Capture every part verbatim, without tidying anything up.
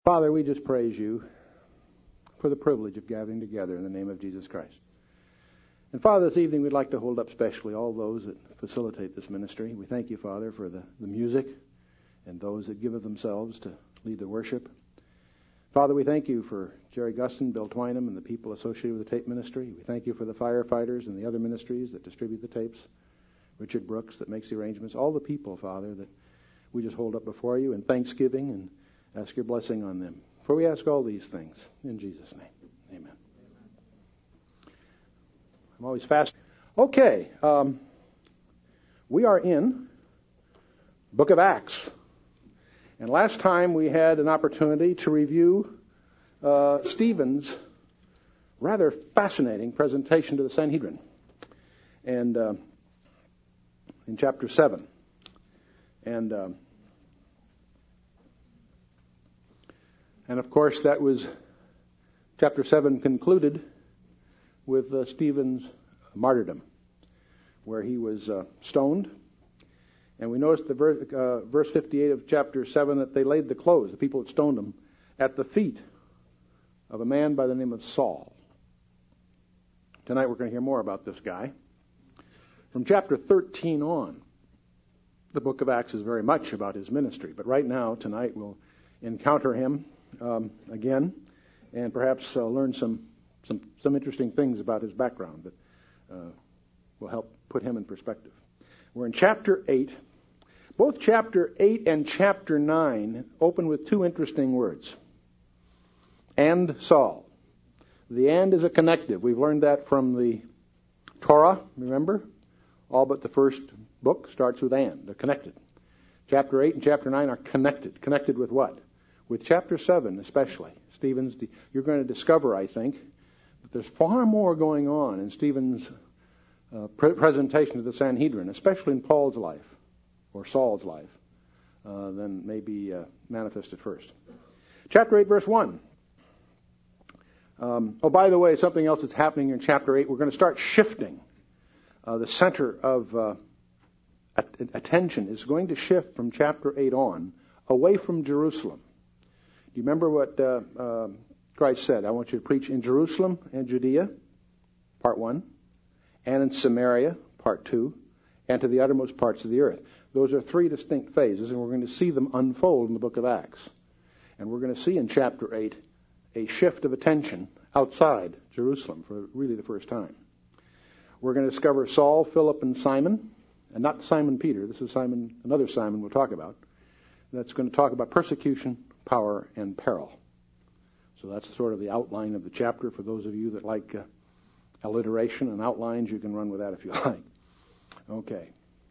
Father, we just praise you for the privilege of gathering together in the name of Jesus Christ. And Father, this evening we'd like to hold up specially all those that facilitate this ministry. We thank you, Father, for the, the music and those that give of themselves to lead the worship. Father, we thank you for Jerry Gustin, Bill Twynham, and the people associated with the tape ministry. We thank you for the firefighters and the other ministries that distribute the tapes, Richard Brooks that makes the arrangements, all the people, Father, that we just hold up before you in thanksgiving and ask your blessing on them. For we ask all these things in Jesus' name. Amen. I'm always fast. Okay. Um, we are in Book of Acts. And last time we had an opportunity to review uh, Stephen's rather fascinating presentation to the Sanhedrin. And uh, in chapter seven. And... Uh, And, of course, that was chapter seven concluded with uh, Stephen's martyrdom, where he was uh, stoned. And we noticed the ver- uh, verse fifty-eight of chapter seven that they laid the clothes, the people that stoned him, at the feet of a man by the name of Saul. Tonight we're going to hear more about this guy. From chapter thirteen on, the book of Acts is very much about his ministry. But right now, tonight, we'll encounter him Um, again, and perhaps uh, learn some, some some interesting things about his background that uh, will help put him in perspective. We're in chapter eight. Both chapter eight and chapter nine open with two interesting words. And Saul. The and is a connective. We've learned that from the Torah, remember? All but the first book starts with and. They're connected. Chapter eight and chapter nine are connected. Connected with what? With chapter seven especially, Stephen's, you're going to discover, I think, that there's far more going on in Stephen's uh, pre- presentation to the Sanhedrin, especially in Paul's life, or Saul's life, uh, than may be uh, manifest at first. Chapter eight, verse one. Um, oh, by the way, something else that's happening in chapter eight, we're going to start shifting. Uh, the center of uh, attention is going to shift from chapter eight on, away from Jerusalem. Do you remember what uh, uh, Christ said? I want you to preach in Jerusalem and Judea, part one, and in Samaria, part two, and to the uttermost parts of the earth. Those are three distinct phases, and we're going to see them unfold in the book of Acts. And we're going to see in chapter eight a shift of attention outside Jerusalem for really the first time. We're going to discover Saul, Philip, and Simon, and not Simon Peter. This is Simon, another Simon we'll talk about. That's going to talk about persecution, power, and peril. So that's sort of the outline of the chapter. For those of you that like uh, alliteration and outlines, you can run with that if you like. Okay.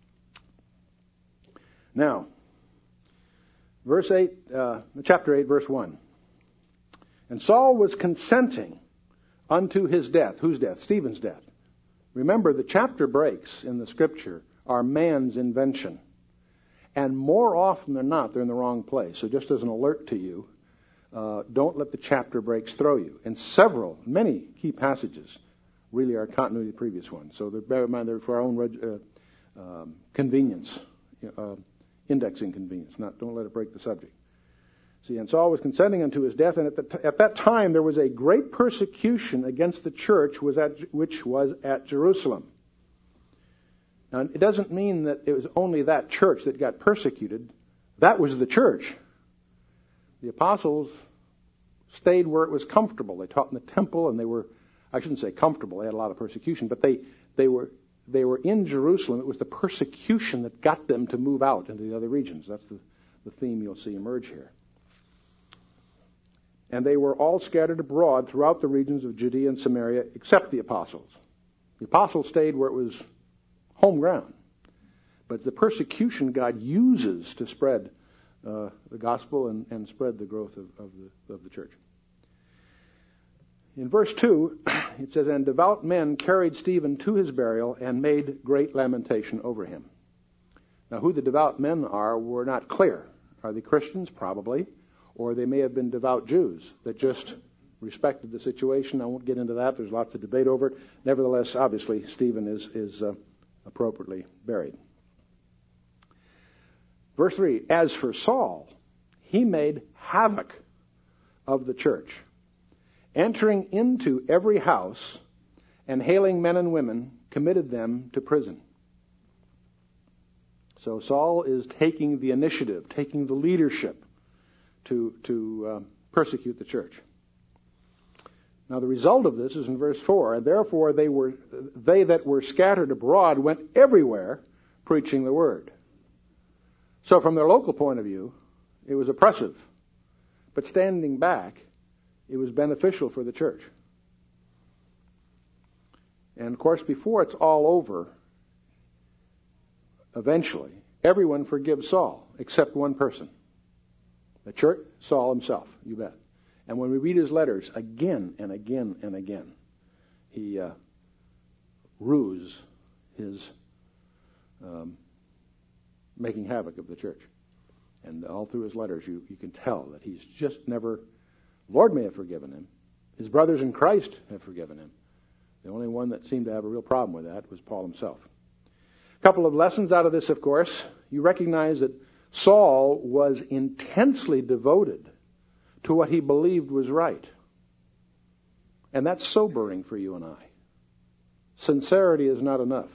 Now, verse eight, uh, chapter eight, verse one. And Saul was consenting unto his death. Whose death? Stephen's death. Remember, the chapter breaks in the Scripture are man's invention. And more often than not, they're in the wrong place. So just as an alert to you, uh, don't let the chapter breaks throw you. And several, many key passages really are continuity of the previous ones. So bear in mind they're for our own uh, um, convenience, uh, indexing convenience. Not, don't let it break the subject. See, and Saul was consenting unto his death, and at, the t- at that time there was a great persecution against the church was at, which was at Jerusalem. Now, it doesn't mean that it was only that church that got persecuted. That was the church. The apostles stayed where it was comfortable. They taught in the temple, and they were, I shouldn't say comfortable, they had a lot of persecution, but they, they were they were in Jerusalem. It was the persecution that got them to move out into the other regions. That's the, the theme you'll see emerge here. And they were all scattered abroad throughout the regions of Judea and Samaria, except the apostles. The apostles stayed where it was home ground. But the persecution God uses to spread uh, the gospel and, and spread the growth of, of, the, of the church. In verse two, it says, And devout men carried Stephen to his burial and made great lamentation over him. Now, who the devout men are were not clear. Are they Christians? Probably. Or they may have been devout Jews that just respected the situation. I won't get into that. There's lots of debate over it. Nevertheless, obviously, Stephen is... is uh, appropriately buried. Verse three, As for Saul, he made havoc of the church, entering into every house and hailing men and women, committed them to prison. So Saul is taking the initiative, taking the leadership to, to uh, persecute the church. Now the result of this is in verse four, and therefore they were they that were scattered abroad went everywhere preaching the word. So from their local point of view, it was oppressive. But standing back, it was beneficial for the church. And of course, before it's all over, eventually, everyone forgives Saul except one person. The church, Saul himself, you bet. And when we read his letters again and again and again, he uh, rues his um, making havoc of the church. And all through his letters, you, you can tell that he's just never, Lord may have forgiven him. His brothers in Christ have forgiven him. The only one that seemed to have a real problem with that was Paul himself. A couple of lessons out of this, of course. You recognize that Saul was intensely devoted to what he believed was right. And that's sobering for you and I. Sincerity is not enough.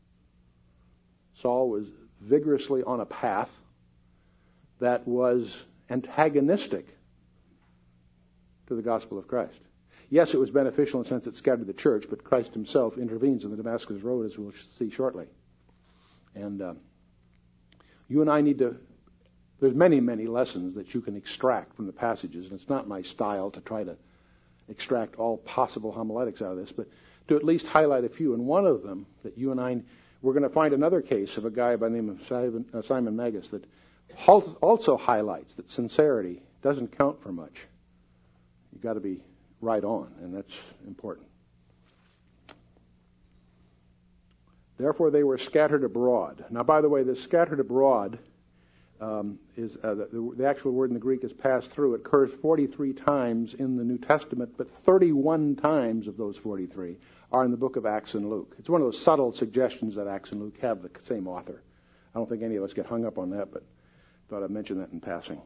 Saul was vigorously on a path that was antagonistic to the gospel of Christ. Yes, it was beneficial in the sense it scattered the church, but Christ himself intervenes in the Damascus Road, as we'll see shortly. And uh, you and I need to, there's many, many lessons that you can extract from the passages, and it's not my style to try to extract all possible homiletics out of this, but to at least highlight a few. And one of them that you and I, we're going to find another case of a guy by the name of Simon, uh, Simon Magus that also highlights that sincerity doesn't count for much. You've got to be right on, and that's important. Therefore, they were scattered abroad. Now, by the way, this scattered abroad um, is uh, the, the actual word in the Greek is passed through. It occurs forty-three times in the New Testament, but thirty-one times of those forty-three are in the book of Acts and Luke. It's one of those subtle suggestions that Acts and Luke have the same author. I don't think any of us get hung up on that, but I thought I'd mention that in passing.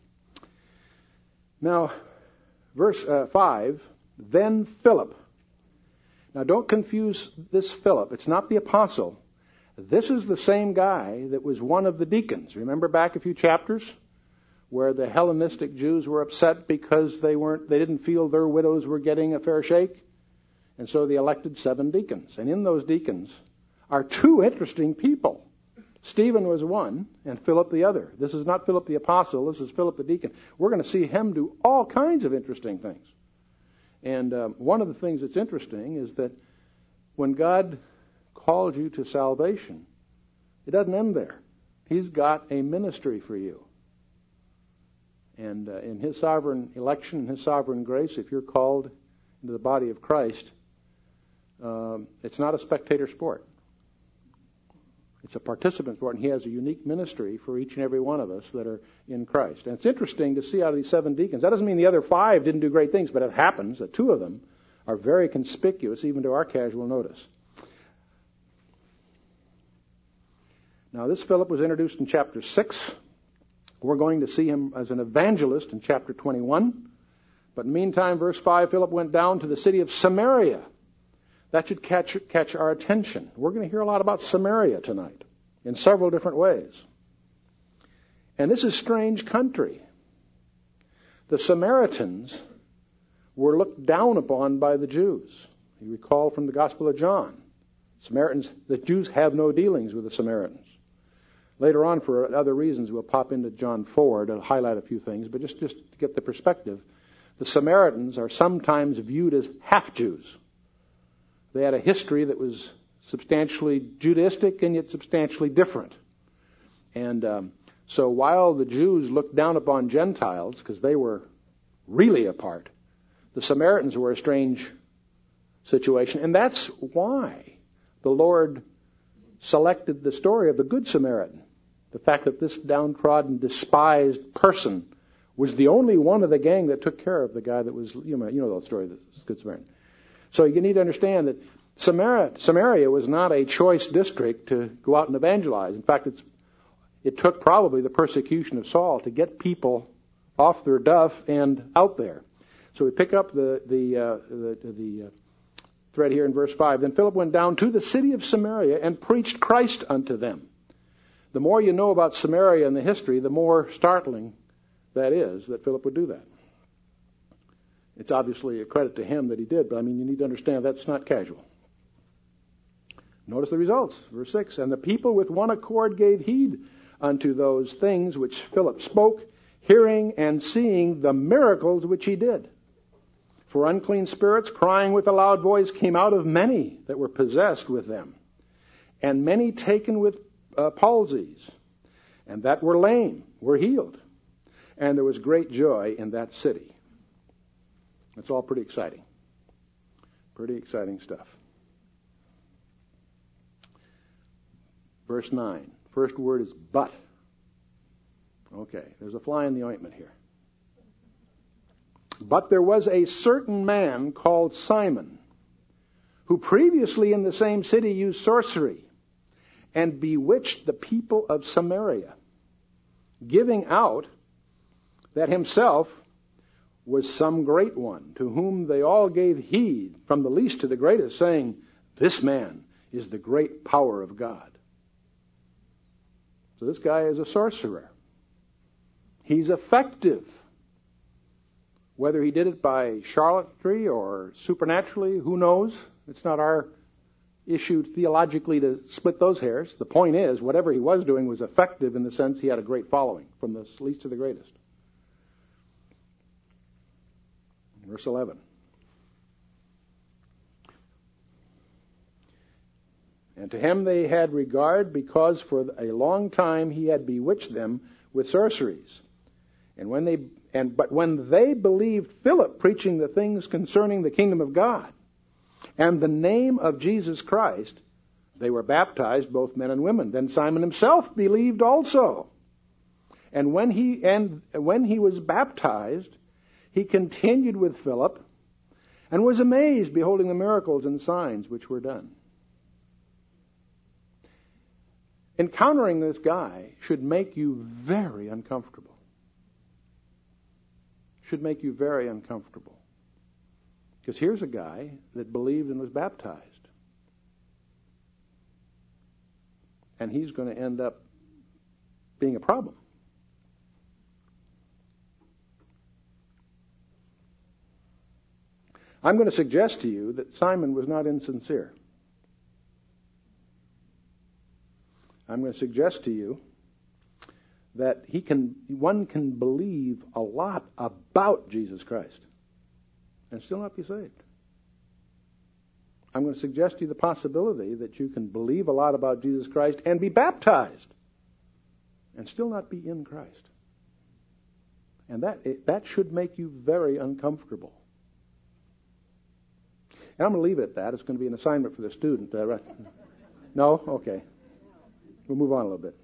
Now, verse uh, five, then Philip. Now, don't confuse this Philip. It's not the apostle. This is the same guy that was one of the deacons. Remember back a few chapters where the Hellenistic Jews were upset because they weren't, they didn't feel their widows were getting a fair shake? And so they elected seven deacons. And in those deacons are two interesting people. Stephen was one and Philip the other. This is not Philip the apostle. This is Philip the deacon. We're going to see him do all kinds of interesting things. And um, one of the things that's interesting is that when God calls you to salvation, it doesn't end there. He's got a ministry for you. And uh, in His sovereign election, in His sovereign grace, if you're called into the body of Christ, um, it's not a spectator sport. It's a participant sport, and He has a unique ministry for each and every one of us that are in Christ. And it's interesting to see out of these seven deacons. That doesn't mean the other five didn't do great things, but it happens that two of them are very conspicuous, even to our casual notice. Now, this Philip was introduced in chapter six. We're going to see him as an evangelist in chapter twenty-one. But in the meantime, verse five, Philip went down to the city of Samaria. That should catch, catch our attention. We're going to hear a lot about Samaria tonight in several different ways. And this is strange country. The Samaritans were looked down upon by the Jews. You recall from the Gospel of John. Samaritans, the Jews have no dealings with the Samaritans. Later on, for other reasons, we'll pop into John four to highlight a few things, but just, just to get the perspective, the Samaritans are sometimes viewed as half-Jews. They had a history that was substantially Judaistic and yet substantially different. And um, so while the Jews looked down upon Gentiles, because they were really apart, the Samaritans were a strange situation. And that's why the Lord selected the story of the Good Samaritan. The fact that this downtrodden, despised person was the only one of the gang that took care of the guy that was, you know, you know the story of the Good Samaritan. So you need to understand that Samaria, Samaria was not a choice district to go out and evangelize. In fact, it's, it took probably the persecution of Saul to get people off their duff and out there. So we pick up the the uh, the, the uh, thread here in verse five. Then Philip went down to the city of Samaria and preached Christ unto them. The more you know about Samaria and the history, the more startling that is that Philip would do that. It's obviously a credit to him that he did, but I mean, you need to understand that's not casual. Notice the results, verse six. And the people with one accord gave heed unto those things which Philip spoke, hearing and seeing the miracles which he did. For unclean spirits, crying with a loud voice, came out of many that were possessed with them, and many taken with uh, palsies, and that were lame were healed. And there was great joy in that city. It's all pretty exciting. Pretty exciting stuff. Verse nine. First word is but. Okay, there's a fly in the ointment here. But there was a certain man called Simon, who previously in the same city used sorcery and bewitched the people of Samaria, giving out that himself was some great one, to whom they all gave heed, from the least to the greatest, saying, this man is the great power of God. So this guy is a sorcerer. He's effective. Whether he did it by charlatanry or supernaturally, who knows? It's not our issue theologically to split those hairs. The point is, whatever he was doing was effective in the sense he had a great following, from the least to the greatest. Verse eleven. And to him they had regard, because for a long time he had bewitched them with sorceries. And when they and but when they believed Philip preaching the things concerning the kingdom of God and the name of Jesus Christ, they were baptized, both men and women. Then Simon himself believed also. And when he and when he was baptized, he continued with Philip and was amazed, beholding the miracles and signs which were done. Encountering this guy should make you very uncomfortable. Should make you very uncomfortable. Because here's a guy that believed and was baptized. And he's going to end up being a problem. I'm going to suggest to you that Simon was not insincere. I'm going to suggest to you that he can, one can believe a lot about Jesus Christ and still not be saved. I'm going to suggest to you the possibility that you can believe a lot about Jesus Christ and be baptized and still not be in Christ. And that that should make you very uncomfortable. And I'm going to leave it at that. It's going to be an assignment for the student. Uh, right? No? Okay. We'll move on a little bit.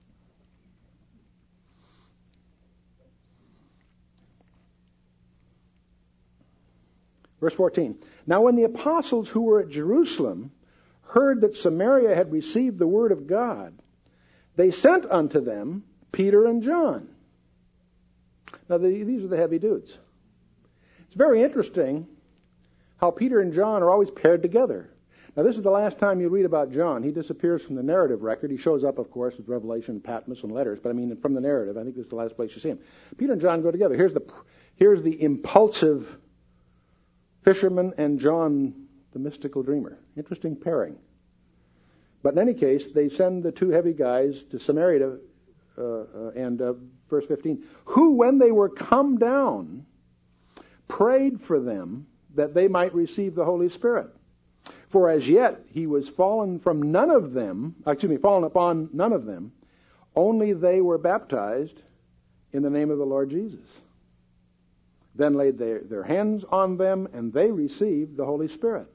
Verse fourteen. Now when the apostles who were at Jerusalem heard that Samaria had received the word of God, they sent unto them Peter and John. Now the, these are the heavy dudes. It's very interesting how Peter and John are always paired together. Now this is the last time you read about John. He disappears from the narrative record. He shows up, of course, with Revelation, Patmos, and letters. But I mean, from the narrative, I think this is the last place you see him. Peter and John go together. Here's the here's the impulsive fisherman and John, the mystical dreamer. Interesting pairing. But in any case, they send the two heavy guys to Samaria to, uh, uh, and uh, verse fifteen, who, when they were come down, prayed for them that they might receive the Holy Spirit. For as yet he was fallen from none of them, excuse me, fallen upon none of them, only they were baptized in the name of the Lord Jesus. Then laid their, their hands on them, and they received the Holy Spirit.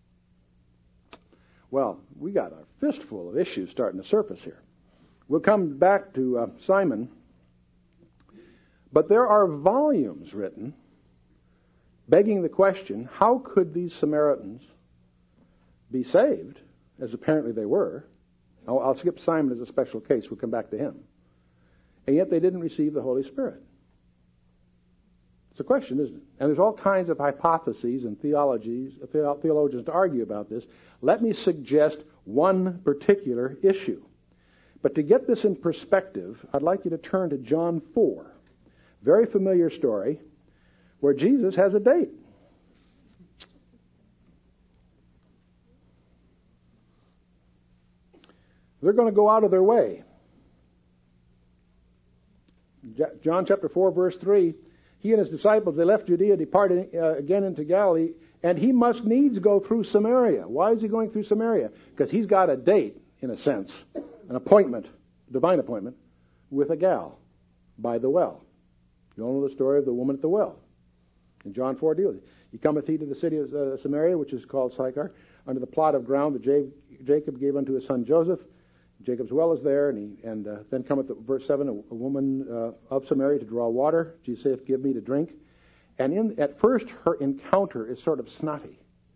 Well, we got a fistful of issues starting to surface here. We'll come back to uh, Simon. But there are volumes written begging the question, how could these Samaritans be saved, as apparently they were? I'll, I'll skip Simon as a special case. We'll come back to him. And yet they didn't receive the Holy Spirit. It's a question, isn't it? And there's all kinds of hypotheses and theologies, theologians to argue about this. Let me suggest one particular issue. But to get this in perspective, I'd like you to turn to John four. Very familiar story where Jesus has a date. They're going to go out of their way. John chapter four, verse three, he and his disciples, they left Judea, departed uh, again into Galilee, and he must needs go through Samaria. Why is he going through Samaria? Because he's got a date, in a sense, an appointment, a divine appointment, with a gal by the well. You all know the story of the woman at the well. In John four deals. He cometh he to the city of uh, Samaria, which is called Sychar, under the plot of ground that J- Jacob gave unto his son Joseph. Jacob's well is there, and he and uh, then cometh, verse seven, a, a woman uh, of Samaria to draw water. Jesus saith, give me to drink. And in at first her encounter is sort of snotty.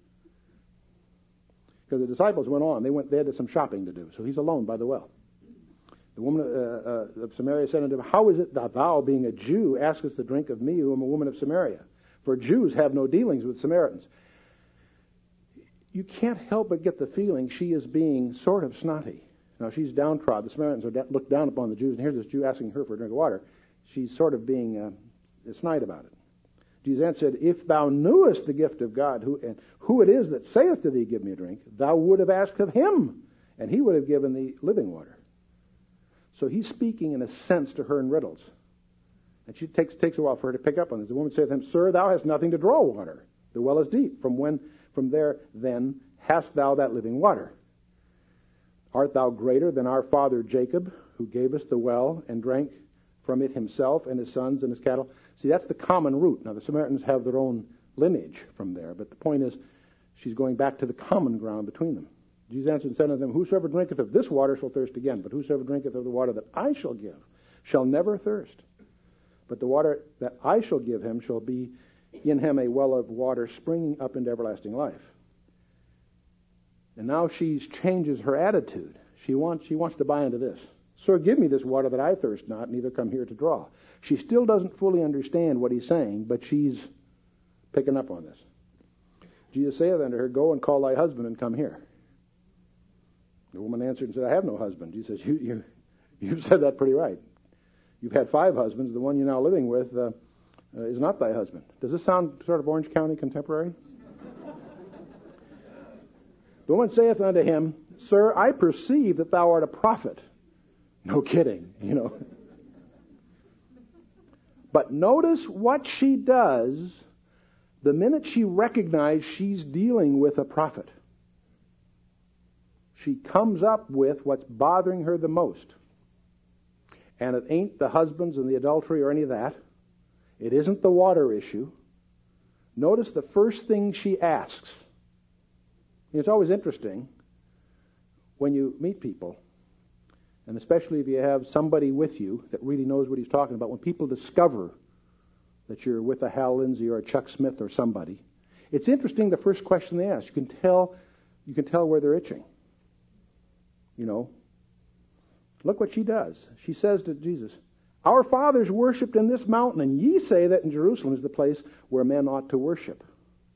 Because the disciples went on. They went. They had some shopping to do. So he's alone by the well. The woman uh, uh, of Samaria said unto him, how is it that thou, being a Jew, askest the drink of me, who am a woman of Samaria? For Jews have no dealings with Samaritans. You can't help but get the feeling she is being sort of snotty. Now, she's downtrodden. The Samaritans are da- looked down upon the Jews, and here's this Jew asking her for a drink of water. She's sort of being uh, snide about it. Jesus answered, if thou knewest the gift of God, who, and who it is that saith to thee, give me a drink, thou would have asked of him, and he would have given thee living water. So he's speaking, in a sense, to her in riddles. And she takes takes a while for her to pick up on this. The woman saith to him, sir, thou hast nothing to draw water. The well is deep. From when, from there, then, hast thou that living water? Art thou greater than our father Jacob, who gave us the well and drank from it himself and his sons and his cattle? See, that's the common root. Now, the Samaritans have their own lineage from there, but the point is, she's going back to the common ground between them. Jesus answered and said unto them, whosoever drinketh of this water shall thirst again, but whosoever drinketh of the water that I shall give shall never thirst. But the water that I shall give him shall be in him a well of water springing up into everlasting life. And now she changes her attitude. She wants she wants to buy into this. Sir, give me this water that I thirst not, neither come here to draw. She still doesn't fully understand what he's saying, but she's picking up on this. Jesus saith unto her, go and call thy husband and come here. The woman answered and said, I have no husband. Jesus says, you, you, you've said that pretty right. You've had five husbands. The one you're now living with uh, uh, is not thy husband. Does this sound sort of Orange County contemporary? The woman saith unto him, sir, I perceive that thou art a prophet. No kidding, you know. But notice what she does the minute she recognizes she's dealing with a prophet. She comes up with what's bothering her the most. And it ain't the husbands and the adultery or any of that. It isn't the water issue. Notice the first thing she asks. It's always interesting when you meet people, and especially if you have somebody with you that really knows what he's talking about, when people discover that you're with a Hal Lindsey or a Chuck Smith or somebody, it's interesting the first question they ask. You can tell, you can tell where they're itching. You know, look what she does. She says to Jesus, our fathers worshipped in this mountain, and ye say that in Jerusalem is the place where men ought to worship.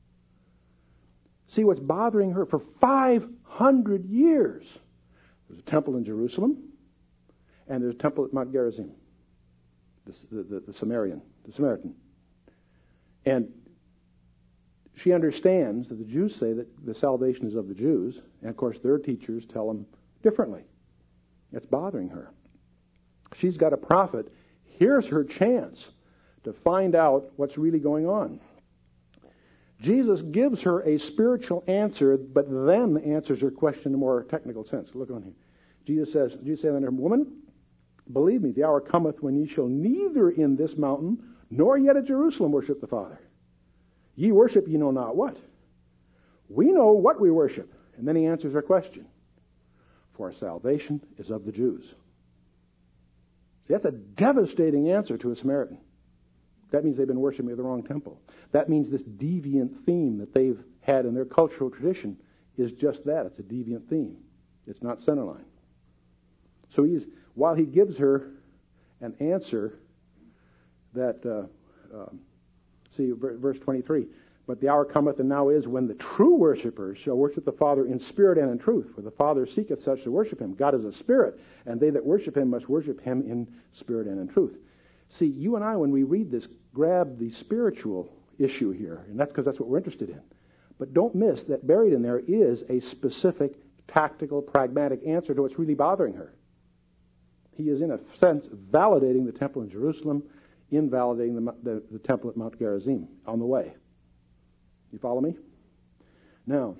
See, what's bothering her for five hundred years. There's a temple in Jerusalem, and there's a temple at Mount Gerizim, the, the, the, the Samaritan, the Samaritan. And she understands that the Jews say that the salvation is of the Jews, and of course their teachers tell them differently. It's bothering her. She's got a prophet. Here's her chance to find out what's really going on. Jesus gives her a spiritual answer, but then answers her question in a more technical sense. Look on here. Jesus says, Jesus said unto her, woman, believe me, the hour cometh when ye shall neither in this mountain nor yet at Jerusalem worship the Father. Ye worship ye know not what. We know what we worship. And then he answers her question. For salvation is of the Jews. See, that's a devastating answer to a Samaritan. That means they've been worshiping at the wrong temple. That means this deviant theme that they've had in their cultural tradition is just that. It's a deviant theme. It's not centerline. So he's, while he gives her an answer that uh, uh, See, verse twenty-three. But the hour cometh, and now is, when the true worshipers shall worship the Father in spirit and in truth. For the Father seeketh such to worship him. God is a spirit, and they that worship him must worship him in spirit and in truth. See, you and I, when we read this, grab the spiritual issue here, and that's because that's what we're interested in. But don't miss that buried in there is a specific, tactical, pragmatic answer to what's really bothering her. He is, in a sense, validating the temple in Jerusalem, invalidating the, the, the temple at Mount Gerizim on the way. You follow me? Now,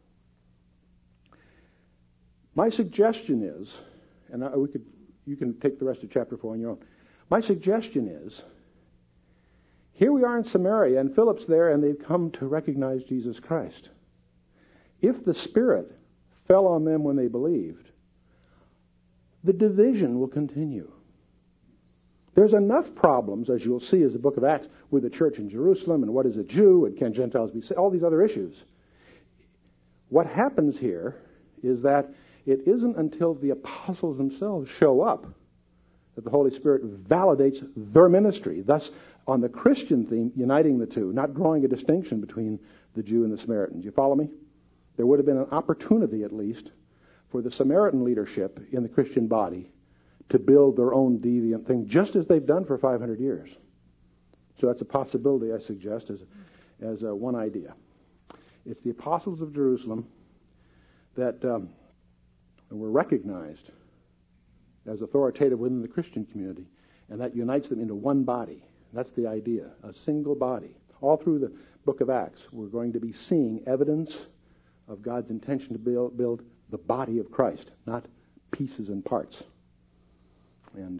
my suggestion is, and I, we could, you can take the rest of chapter four on your own. My suggestion is, here we are in Samaria, and Philip's there, and they've come to recognize Jesus Christ. If the Spirit fell on them when they believed, the division will continue. There's enough problems, as you'll see as the book of Acts, with the church in Jerusalem, and what is a Jew, and can Gentiles be saved, all these other issues. What happens here is that it isn't until the apostles themselves show up that the Holy Spirit validates their ministry. Thus, on the Christian theme, uniting the two, not drawing a distinction between the Jew and the Samaritan. Do you follow me? There would have been an opportunity, at least, for the Samaritan leadership in the Christian body to build their own deviant thing, just as they've done for five hundred years. So that's a possibility, I suggest, as, as uh, one idea. It's the apostles of Jerusalem that um, were recognized as authoritative within the Christian community, and that unites them into one body. That's the idea, a single body. All through the book of Acts, we're going to be seeing evidence of God's intention to build, build the body of Christ, not pieces and parts. And, uh,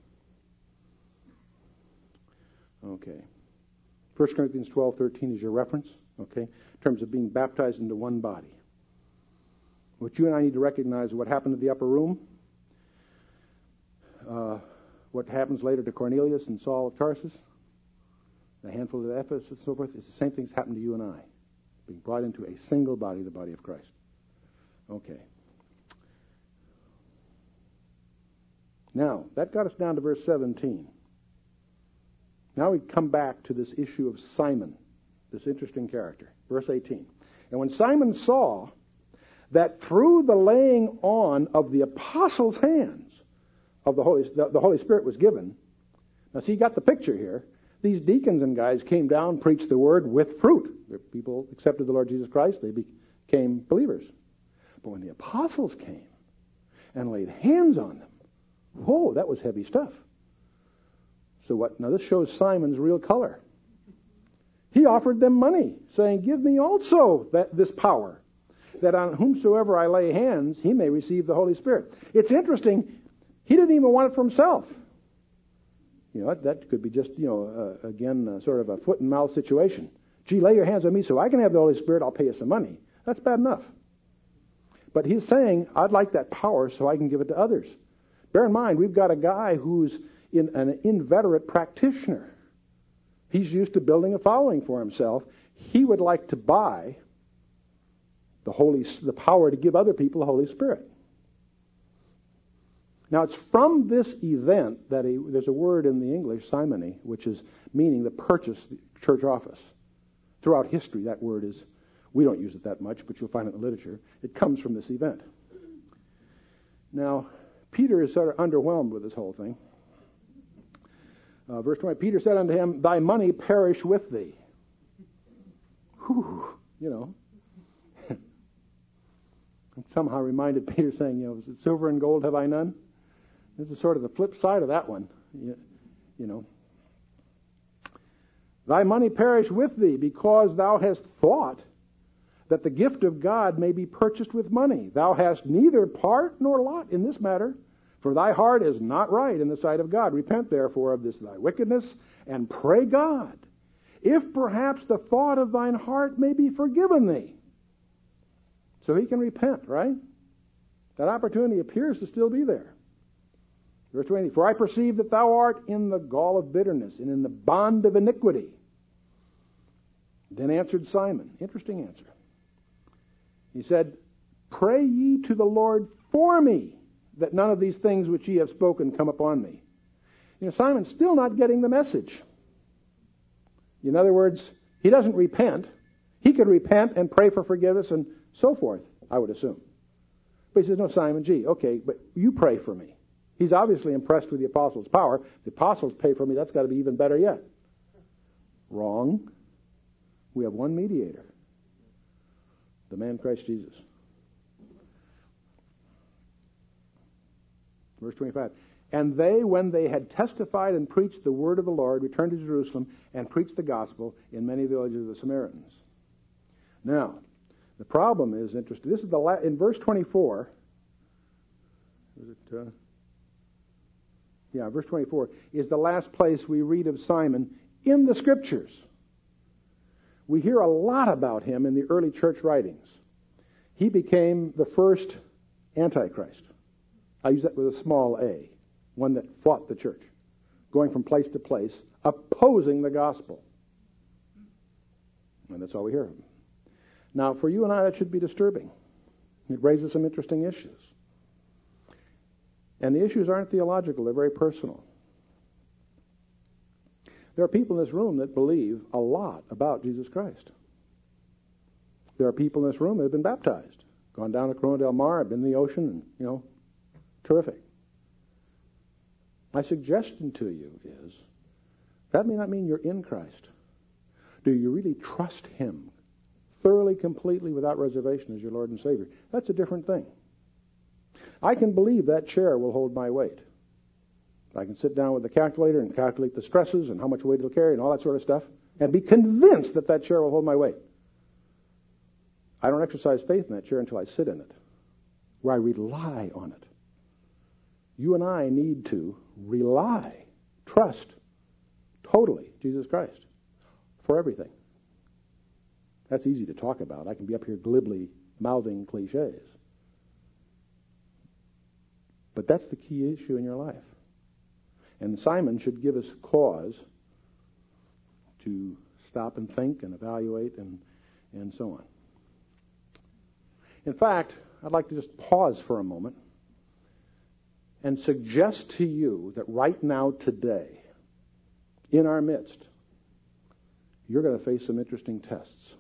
okay. First Corinthians twelve thirteen is your reference, okay, in terms of being baptized into one body. What you and I need to recognize is what happened to the upper room, uh, what happens later to Cornelius and Saul of Tarsus, the handful of Ephesus and so forth. It's the same things happened to you and I, being brought into a single body, the body of Christ. Okay. Now, that got us down to verse seventeen. Now we come back to this issue of Simon, this interesting character. Verse eighteen. And when Simon saw that through the laying on of the apostles' hands of the Holy, the, the Holy Spirit was given. Now, see, you got the picture here. These deacons and guys came down, preached the word with fruit. The people accepted the Lord Jesus Christ. They became believers. But when the apostles came and laid hands on them, whoa, that was heavy stuff. So what? Now this shows Simon's real color. He offered them money, saying, give me also that this power, that on whomsoever I lay hands, he may receive the Holy Spirit. It's interesting, he didn't even want it for himself. You know, that, that could be just, you know, uh, again, uh, sort of a foot and mouth situation. Gee, lay your hands on me so I can have the Holy Spirit, I'll pay you some money. That's bad enough. But he's saying, I'd like that power so I can give it to others. Bear in mind, we've got a guy who's in an inveterate practitioner. He's used to building a following for himself. He would like to buy the Holy, the power to give other people the Holy Spirit. Now, it's from this event that a, there's a word in the English, simony, which is meaning the purchase, the church office. Throughout history, that word is, we don't use it that much, but you'll find it in the literature. It comes from this event. Now, Peter is sort of underwhelmed with this whole thing. Uh, verse twenty, Peter said unto him, thy money perish with thee. Whew, you know. Somehow reminded Peter saying, you know, silver and gold have I none? This is sort of the flip side of that one, you, you know. Thy money perish with thee, because thou hast thought that the gift of God may be purchased with money. Thou hast neither part nor lot in this matter, for thy heart is not right in the sight of God. Repent therefore of this thy wickedness, and pray God, if perhaps the thought of thine heart may be forgiven thee. So he can repent, right? That opportunity appears to still be there. Verse twenty, for I perceive that thou art in the gall of bitterness, and in the bond of iniquity. Then answered Simon, interesting answer. He said, pray ye to the Lord for me, that none of these things which ye have spoken come upon me. You know, Simon's still not getting the message. In other words, he doesn't repent. He could repent and pray for forgiveness and so forth, I would assume. But he says, no, Simon G., okay, but you pray for me. He's obviously impressed with the apostles' power. If the apostles pay for me, that's got to be even better yet. Wrong. We have one mediator, the man Christ Jesus. Verse twenty-five. And they, when they had testified and preached the word of the Lord, returned to Jerusalem and preached the gospel in many villages of the Samaritans. Now, the problem is interesting. This is the la- in verse twenty-four. Is it? Uh, yeah, verse twenty-four is the last place we read of Simon in the Scriptures. We hear a lot about him in the early church writings. He became the first Antichrist. I use that with a small a, one that fought the church, going from place to place, opposing the gospel. And that's all we hear of him. Now, for you and I, that should be disturbing. It raises some interesting issues. And the issues aren't theological, they're very personal. There are people in this room that believe a lot about Jesus Christ. There are people in this room that have been baptized, gone down to Corona del Mar, been in the ocean, and, you know, terrific. My suggestion to you is, that may not mean you're in Christ. Do you really trust Him thoroughly, completely, without reservation as your Lord and Savior? That's a different thing. I can believe that chair will hold my weight. I can sit down with the calculator and calculate the stresses and how much weight it'll carry and all that sort of stuff and be convinced that that chair will hold my weight. I don't exercise faith in that chair until I sit in it, where I rely on it. You and I need to rely, trust totally Jesus Christ for everything. That's easy to talk about. I can be up here glibly mouthing cliches. But that's the key issue in your life. And Simon should give us cause to stop and think and evaluate and, and so on. In fact, I'd like to just pause for a moment and suggest to you that right now, today, in our midst, you're going to face some interesting tests.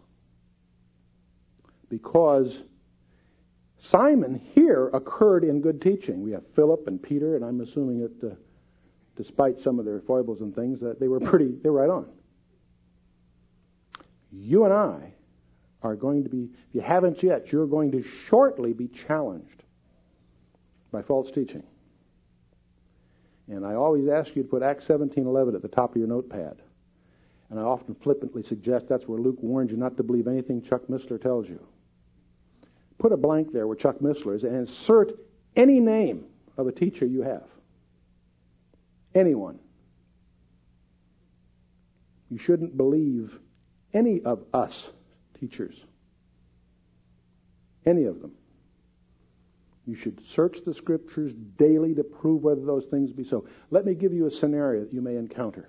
Because Simon here occurred in good teaching. We have Philip and Peter, and I'm assuming that uh, despite some of their foibles and things, that they were pretty, they were right on. You and I are going to be, if you haven't yet, you're going to shortly be challenged by false teaching. And I always ask you to put Acts seventeen eleven at the top of your notepad. And I often flippantly suggest that's where Luke warns you not to believe anything Chuck Missler tells you. Put a blank there where Chuck Missler is and insert any name of a teacher you have. Anyone. You shouldn't believe any of us teachers. Any of them. You should search the Scriptures daily to prove whether those things be so. Let me give you a scenario that you may encounter.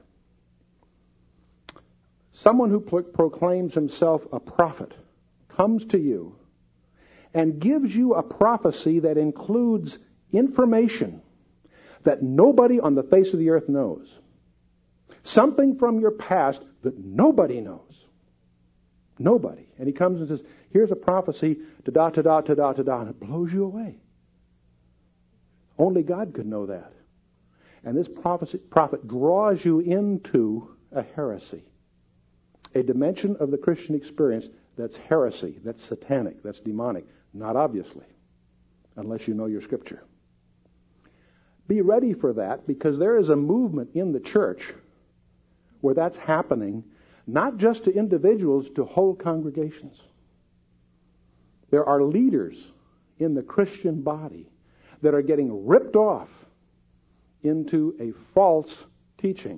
Someone who pro- proclaims himself a prophet comes to you and gives you a prophecy that includes information that nobody on the face of the earth knows. Something from your past that nobody knows. Nobody. And he comes and says, here's a prophecy, da-da, da-da, da-da, da-da, and it blows you away. Only God could know that. And this prophecy, prophet draws you into a heresy. A dimension of the Christian experience that's heresy, that's satanic, that's demonic. Not obviously, unless you know your Scripture. Be ready for that, because there is a movement in the church where that's happening, not just to individuals, to whole congregations. There are leaders in the Christian body that are getting ripped off into a false teaching.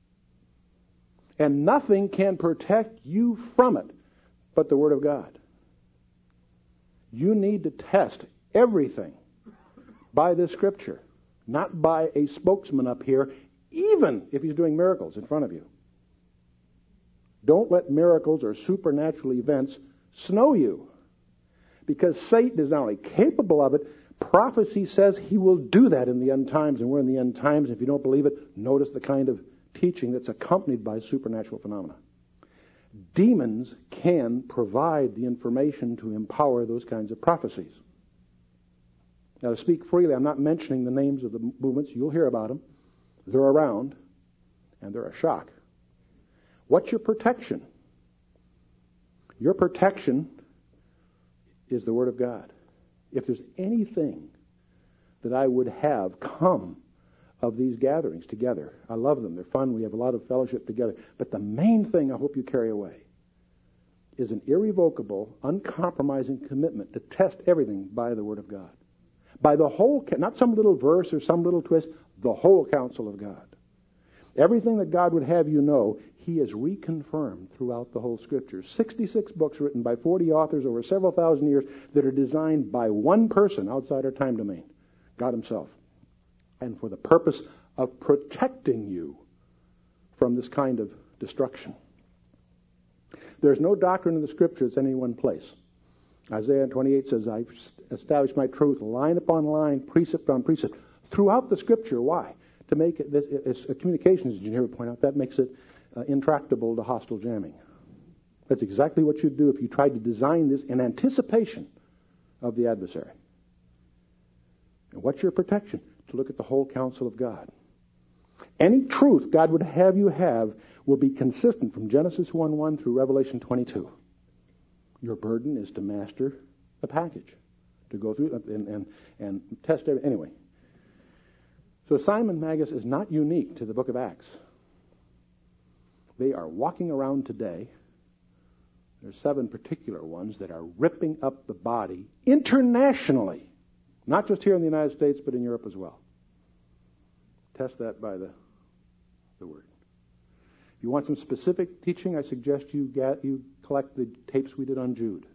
And nothing can protect you from it but the Word of God. You need to test everything by this Scripture, not by a spokesman up here, even if he's doing miracles in front of you. Don't let miracles or supernatural events snow you, because Satan is not only capable of it, prophecy says he will do that in the end times, and we're in the end times. If you don't believe it, notice the kind of teaching that's accompanied by supernatural phenomena. demons can provide the information to empower those kinds of prophecies. Now, to speak freely, I'm not mentioning the names of the movements. You'll hear about them. They're around, and they're a shock. What's your protection? Your protection is the Word of God. If there's anything that I would have come of these gatherings together, I love them. They're fun. We have a lot of fellowship together. But the main thing I hope you carry away is an irrevocable, uncompromising commitment to test everything by the Word of God. By the whole, not some little verse or some little twist, the whole counsel of God. Everything that God would have you know, He has reconfirmed throughout the whole Scripture. sixty-six books written by forty authors over several thousand years that are designed by one person outside our time domain, God Himself, and for the purpose of protecting you from this kind of destruction. There's no doctrine in the Scriptures in any one place. Isaiah twenty-eight says, I establish my truth line upon line, precept on precept, throughout the Scripture. Why? To make it, this, as a communications engineer would point out, that makes it uh, intractable to hostile jamming. That's exactly what you'd do if you tried to design this in anticipation of the adversary. And what's your protection? To look at the whole counsel of God. Any truth God would have you have will be consistent from Genesis one one through Revelation twenty-two. Your burden is to master the package, to go through and, and, and test everything. Anyway, so Simon Magus is not unique to the book of Acts. They are walking around today. There's seven particular ones that are ripping up the body internationally, not just here in the United States, but in Europe as well. Test that by the, the Word. If you want some specific teaching, I suggest you get you collect the tapes we did on Jude.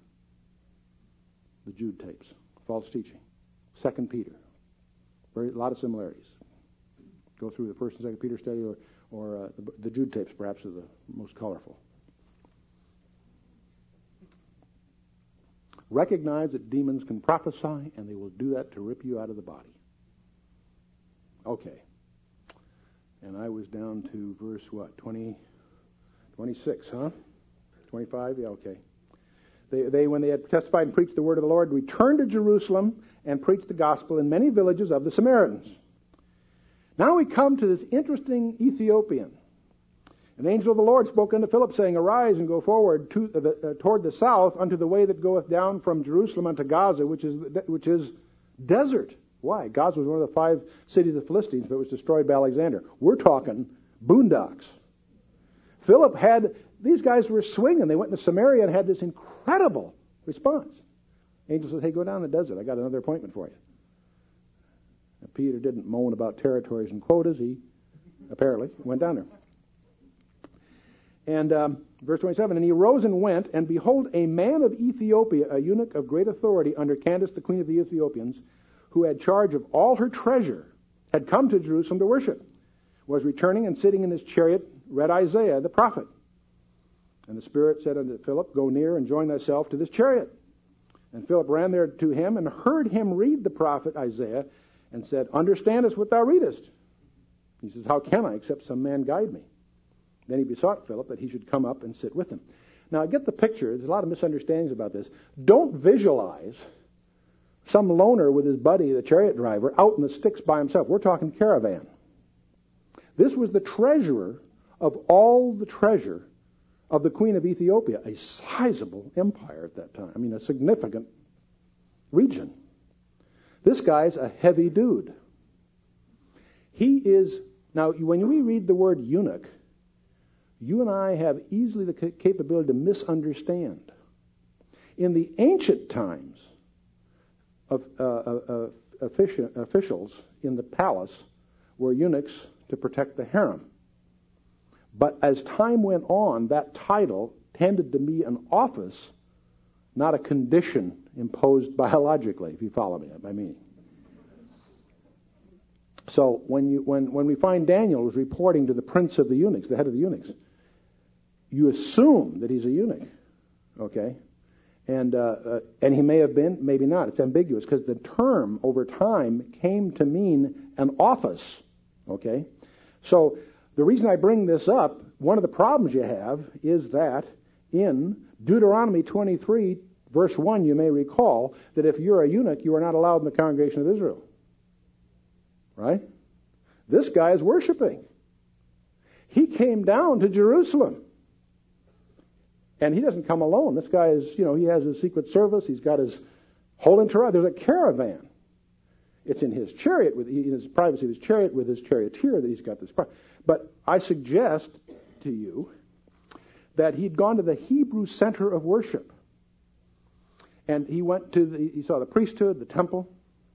The Jude tapes. False teaching. Second Peter. Very, a lot of similarities. Go through the First and Second Peter study, or, or uh, the, the Jude tapes perhaps are the most colorful. Recognize that demons can prophesy, and they will do that to rip you out of the body. Okay. And I was down to verse, what, twenty, twenty-six, huh? twenty-five? Yeah, okay. They, they, when they had testified and preached the word of the Lord, returned to Jerusalem and preached the gospel in many villages of the Samaritans. Now we come to this interesting Ethiopian. An angel of the Lord spoke unto Philip, saying, Arise and go forward to the, uh, toward the south unto the way that goeth down from Jerusalem unto Gaza, which is which is desert. Why? Gaza was one of the five cities of the Philistines, but was destroyed by Alexander. We're talking boondocks. Philip had, these guys were swinging. They went into Samaria and had this incredible response. Angel said, hey, go down the desert. I got another appointment for you. Now, Peter didn't moan about territories and quotas. He apparently went down there. And um, verse twenty-seven, and he arose and went, and behold, a man of Ethiopia, a eunuch of great authority under Candace, the queen of the Ethiopians, who had charge of all her treasure, had come to Jerusalem to worship, was returning and sitting in his chariot, read Isaiah the prophet. And the Spirit said unto Philip, Go near and join thyself to this chariot. And Philip ran there to him and heard him read the prophet Isaiah, and said, Understandest what thou readest? He says, How can I, except some man guide me? Then he besought Philip that he should come up and sit with him. Now, get the picture. There's a lot of misunderstandings about this. Don't visualize some loner with his buddy, the chariot driver, out in the sticks by himself. We're talking caravan. This was the treasurer of all the treasure of the Queen of Ethiopia, a sizable empire at that time. I mean, a significant region. This guy's a heavy dude. He is, now, when we read the word eunuch, you and I have easily the capability to misunderstand. In the ancient times, of, uh, uh, offici- officials in the palace were eunuchs to protect the harem. But as time went on, that title tended to be an office, not a condition imposed biologically, if you follow me, my meaning. So when you when when we find Daniel was reporting to the prince of the eunuchs, the head of the eunuchs, you assume that he's a eunuch, okay? And uh, uh, and he may have been, maybe not. It's ambiguous because the term over time came to mean an office, okay? So the reason I bring this up, one of the problems you have is that in Deuteronomy twenty-three, verse one, you may recall that if you're a eunuch, you are not allowed in the congregation of Israel. Right? This guy is worshiping. He came down to Jerusalem. And he doesn't come alone. This guy is, you know, he has his secret service. He's got his whole entourage. There's a caravan. It's in his chariot, with, in his privacy of his chariot, with his charioteer that he's got this. But I suggest to you that he'd gone to the Hebrew center of worship. And he went to, the, he saw the priesthood, the temple.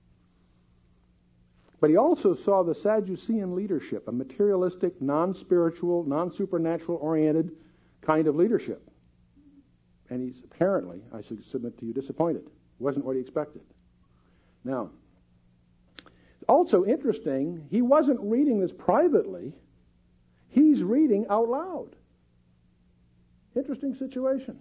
But he also saw the Sadducean leadership, a materialistic, non-spiritual, non-supernatural oriented kind of leadership. And he's apparently, I should submit to you, disappointed. Wasn't what he expected. Now, also interesting, he wasn't reading this privately. He's reading out loud. Interesting situation.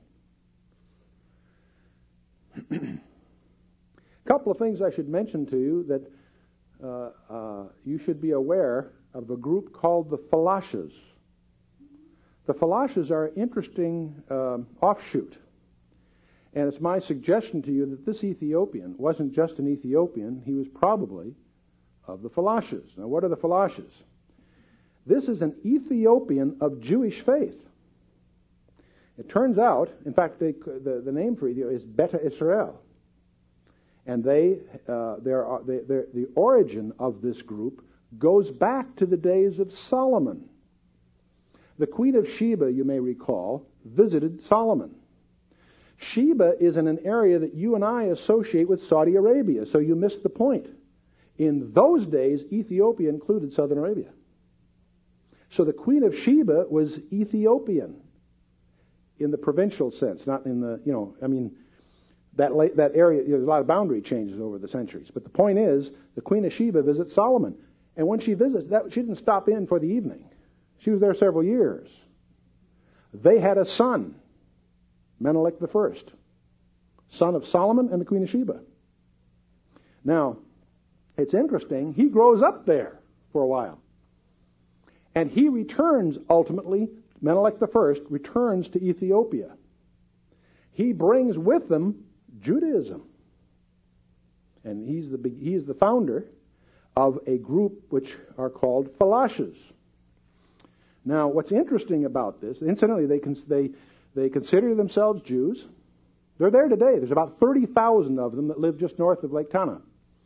A couple of things I should mention to you that uh, uh, you should be aware of a group called the Falashas. The Falashas are an interesting um, offshoot. And it's my suggestion to you that this Ethiopian wasn't just an Ethiopian, he was probably of the Falashas. Now, what are the Falashas? This is an Ethiopian of Jewish faith. It turns out, in fact, they, the, the name for Ethiopia is Beta Israel. And they, uh, are, they the origin of this group goes back to the days of Solomon. The Queen of Sheba, you may recall, visited Solomon. Sheba is in an area that you and I associate with Saudi Arabia, so you missed the point. In those days, Ethiopia included Southern Arabia. So the Queen of Sheba was Ethiopian in the provincial sense, not in the, you know, I mean, that la- that area, you know, there's a lot of boundary changes over the centuries. But the point is, the Queen of Sheba visits Solomon. And when she visits, that she didn't stop in for the evening. She was there several years. They had a son, Menelik the First, son of Solomon and the Queen of Sheba. Now, it's interesting, he grows up there for a while. And he returns, ultimately, Menelik the First returns to Ethiopia. He brings with him Judaism. And he's the, he is the founder of a group which are called Falashas. Now, what's interesting about this, incidentally, they, they, they consider themselves Jews. They're there today. There's about thirty thousand of them that live just north of Lake Tana.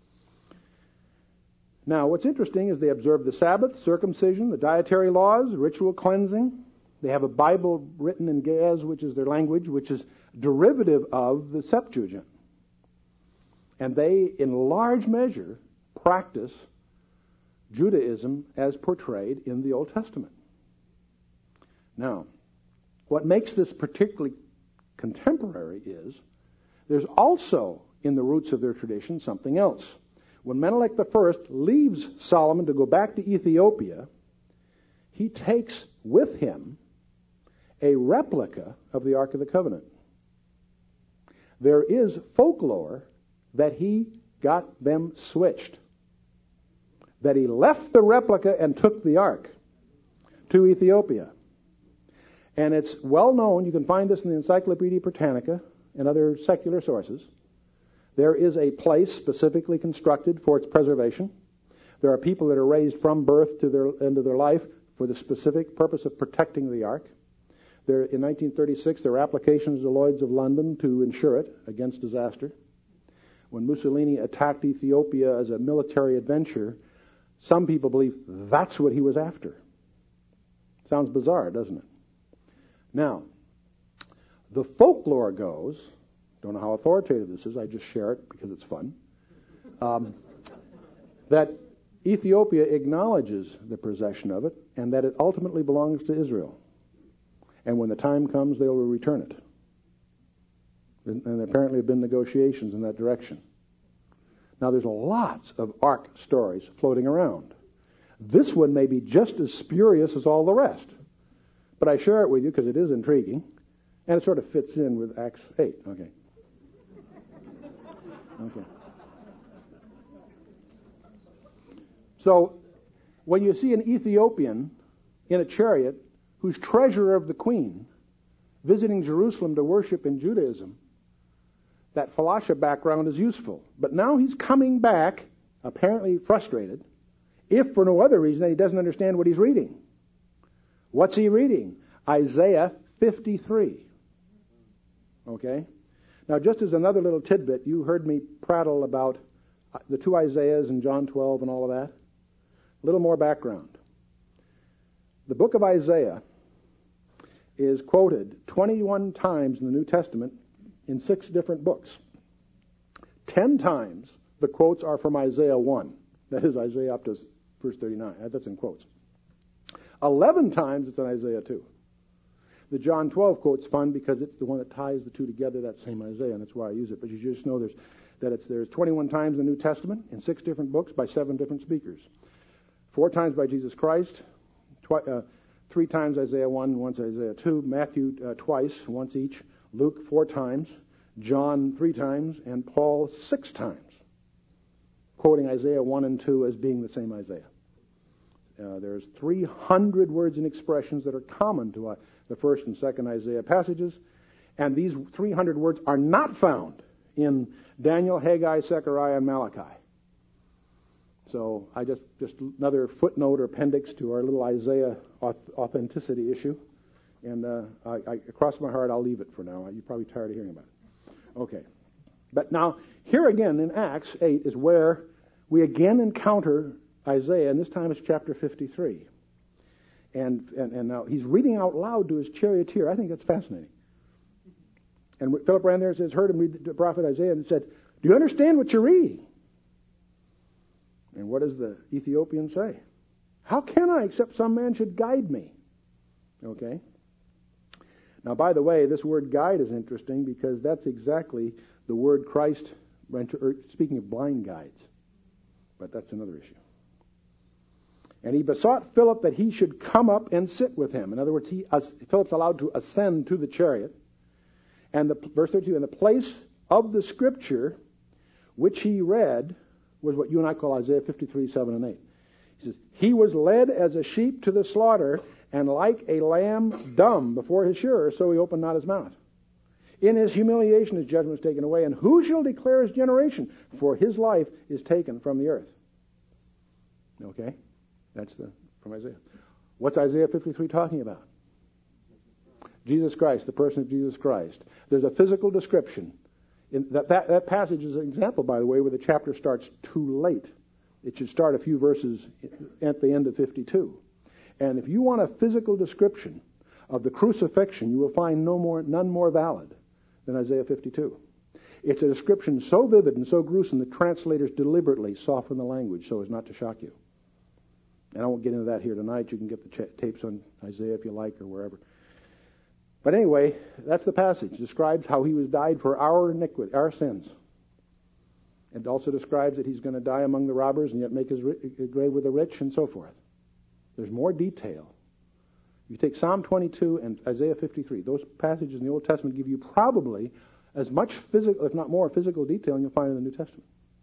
Now, what's interesting is they observe the Sabbath, circumcision, the dietary laws, ritual cleansing. They have a Bible written in Ge'ez, which is their language, which is derivative of the Septuagint. And they, in large measure, practice Judaism as portrayed in the Old Testament. Now, what makes this particularly contemporary is there's also in the roots of their tradition something else. When Menelik the First leaves Solomon to go back to Ethiopia, he takes with him a replica of the Ark of the Covenant. There is folklore that he got them switched, that he left the replica and took the Ark to Ethiopia. And it's well known, you can find this in the Encyclopedia Britannica and other secular sources. There is a place specifically constructed for its preservation. There are people that are raised from birth to their end of their life for the specific purpose of protecting the Ark. There, in nineteen thirty-six, there were applications to Lloyd's of London to insure it against disaster. When Mussolini attacked Ethiopia as a military adventure, some people believe that's what he was after. Sounds bizarre, doesn't it? Now, the folklore goes, don't know how authoritative this is, I just share it because it's fun, um, that Ethiopia acknowledges the possession of it and that it ultimately belongs to Israel. And when the time comes, they will return it. And, and there apparently have been negotiations in that direction. Now, there's lots of Ark stories floating around. This one may be just as spurious as all the rest. But I share it with you because it is intriguing, and it sort of fits in with Acts eight. Okay. Okay. So, when you see an Ethiopian in a chariot who's treasurer of the queen, visiting Jerusalem to worship in Judaism, that Philasha background is useful. But now he's coming back, apparently frustrated, if for no other reason that he doesn't understand what he's reading. What's he reading? Isaiah fifty-three. Okay? Now, just as another little tidbit, you heard me prattle about the two Isaiahs and John twelve and all of that. A little more background. The book of Isaiah is quoted twenty-one times in the New Testament in six different books. Ten times the quotes are from Isaiah one. That is Isaiah up to verse thirty-nine. That's in quotes. Eleven times it's in Isaiah two. The John twelve quote's fun because it's the one that ties the two together, that same Isaiah, and that's why I use it. But you just know there's that it's there's twenty-one times in the New Testament in six different books by seven different speakers. Four times by Jesus Christ, twi- uh, three times Isaiah one, once Isaiah two, Matthew uh, twice, once each, Luke four times, John three times, and Paul six times, quoting Isaiah one and two as being the same Isaiah. Uh, there's three hundred words and expressions that are common to uh, the first and second Isaiah passages, and these three hundred words are not found in Daniel, Haggai, Zechariah, and Malachi. So I just, just another footnote or appendix to our little Isaiah authenticity issue. And uh, I, I, across my heart, I'll leave it for now. You're probably tired of hearing about it. Okay. But now, here again in Acts eight is where we again encounter Isaiah, and this time it's chapter fifty-three. And, and, and now he's reading out loud to his charioteer. I think that's fascinating. And Philip ran there and says, heard him read the prophet Isaiah and said, do you understand what you're reading? And what does the Ethiopian say? How can I, except some man should guide me? Okay. Now, by the way, this word guide is interesting because that's exactly the word Christ, speaking of blind guides. But that's another issue. And he besought Philip that he should come up and sit with him. In other words, he, uh, Philip's allowed to ascend to the chariot. And the, verse thirty-two, and the place of the scripture which he read was what you and I call Isaiah fifty-three, seven and eight. He says, he was led as a sheep to the slaughter, and like a lamb dumb before his shearer, so he opened not his mouth. In his humiliation his judgment was taken away, and who shall declare his generation? For his life is taken from the earth. Okay? That's the from Isaiah. What's Isaiah fifty-three talking about? Jesus Christ, the person of Jesus Christ. There's a physical description. In that, that, that passage is an example, by the way, where the chapter starts too late. It should start a few verses at the end of fifty-two. And if you want a physical description of the crucifixion, you will find no more, none more valid than Isaiah fifty-two. It's a description so vivid and so gruesome that translators deliberately soften the language so as not to shock you. And I won't get into that here tonight. You can get the ch- tapes on Isaiah if you like or wherever. But anyway, that's the passage. It describes how he was died for our iniquity, our sins. It also describes that he's going to die among the robbers and yet make his grave with the rich and so forth. There's more detail. You take Psalm twenty-two and Isaiah fifty-three. Those passages in the Old Testament give you probably as much physical, if not more, physical detail than you'll find in the New Testament.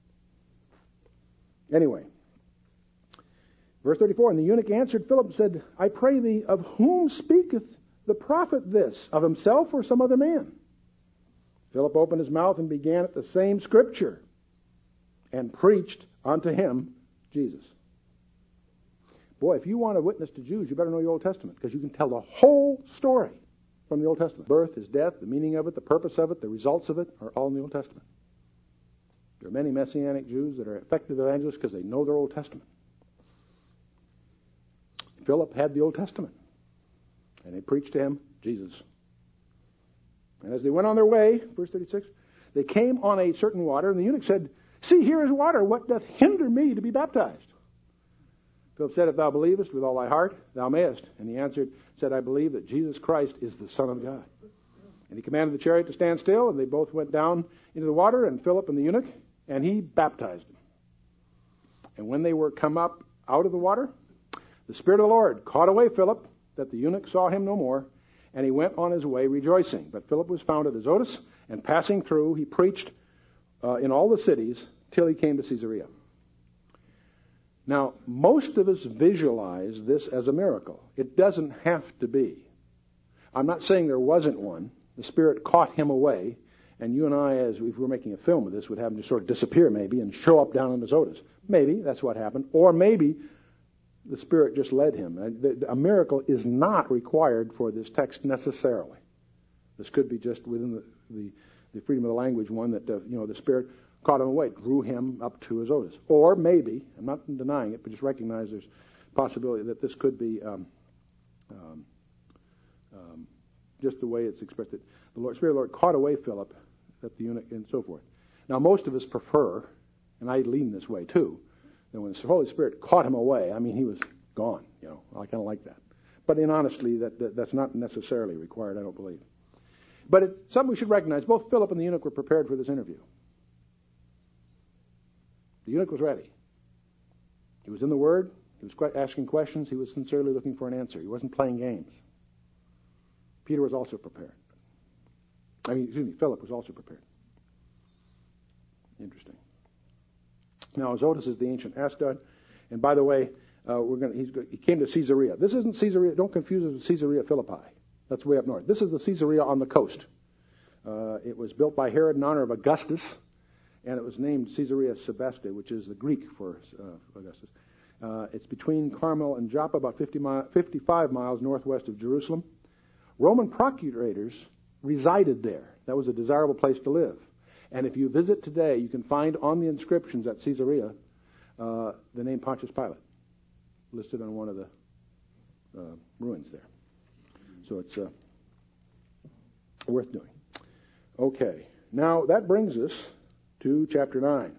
Anyway, verse thirty-four, and the eunuch answered Philip and said, I pray thee, of whom speaketh the prophet this, of himself or some other man? Philip opened his mouth and began at the same scripture and preached unto him Jesus. Boy, if you want to witness to Jews, you better know your Old Testament, because you can tell the whole story from the Old Testament. Birth, his death, the meaning of it, the purpose of it, the results of it are all in the Old Testament. There are many Messianic Jews that are effective evangelists because they know their Old Testament. Philip had the Old Testament. And they preached to him Jesus. And as they went on their way, verse thirty-six, they came on a certain water, and the eunuch said, see, here is water. What doth hinder me to be baptized? Philip said, if thou believest with all thy heart, thou mayest. And he answered, said, I believe that Jesus Christ is the Son of God. And he commanded the chariot to stand still, and they both went down into the water, and Philip and the eunuch, and he baptized him. And when they were come up out of the water, the Spirit of the Lord caught away Philip, that the eunuch saw him no more, and he went on his way rejoicing. But Philip was found at Azotus, and passing through, he preached uh, in all the cities till he came to Caesarea. Now, most of us visualize this as a miracle. It doesn't have to be. I'm not saying there wasn't one. The Spirit caught him away, and you and I, as if we were making a film of this, would have him just sort of disappear maybe and show up down in Azotus. Maybe that's what happened. Or maybe the Spirit just led him. A miracle is not required for this text necessarily. This could be just within the, the, the freedom of the language one that, uh, you know, the Spirit caught him away, drew him up to Azotus. Or maybe, I'm not denying it, but just recognize there's a possibility that this could be um, um, um, just the way it's expressed. That the Lord, Spirit of the Lord caught away Philip at the eunuch and so forth. Now, most of us prefer, and I lean this way too, that when the Holy Spirit caught him away, I mean, he was gone. You know, I kind of like that. But in honestly, that, that that's not necessarily required, I don't believe. But it's something we should recognize. Both Philip and the eunuch were prepared for this interview. The eunuch was ready. He was in the Word. He was asking questions. He was sincerely looking for an answer. He wasn't playing games. Peter was also prepared. I mean, excuse me, Philip was also prepared. Interesting. Now, Azotus is the ancient Ashdod. And by the way, uh, we're going. He's he came to Caesarea. This isn't Caesarea. Don't confuse it with Caesarea Philippi. That's way up north. This is the Caesarea on the coast. Uh, it was built by Herod in honor of Augustus, and it was named Caesarea Sebeste, which is the Greek for uh, Augustus. Uh, it's between Carmel and Joppa, about fifty mi- fifty-five miles northwest of Jerusalem. Roman procurators resided there. That was a desirable place to live. And if you visit today, you can find on the inscriptions at Caesarea uh, the name Pontius Pilate listed on one of the uh, ruins there. So it's uh, worth doing. Okay. Now, that brings us to chapter nine.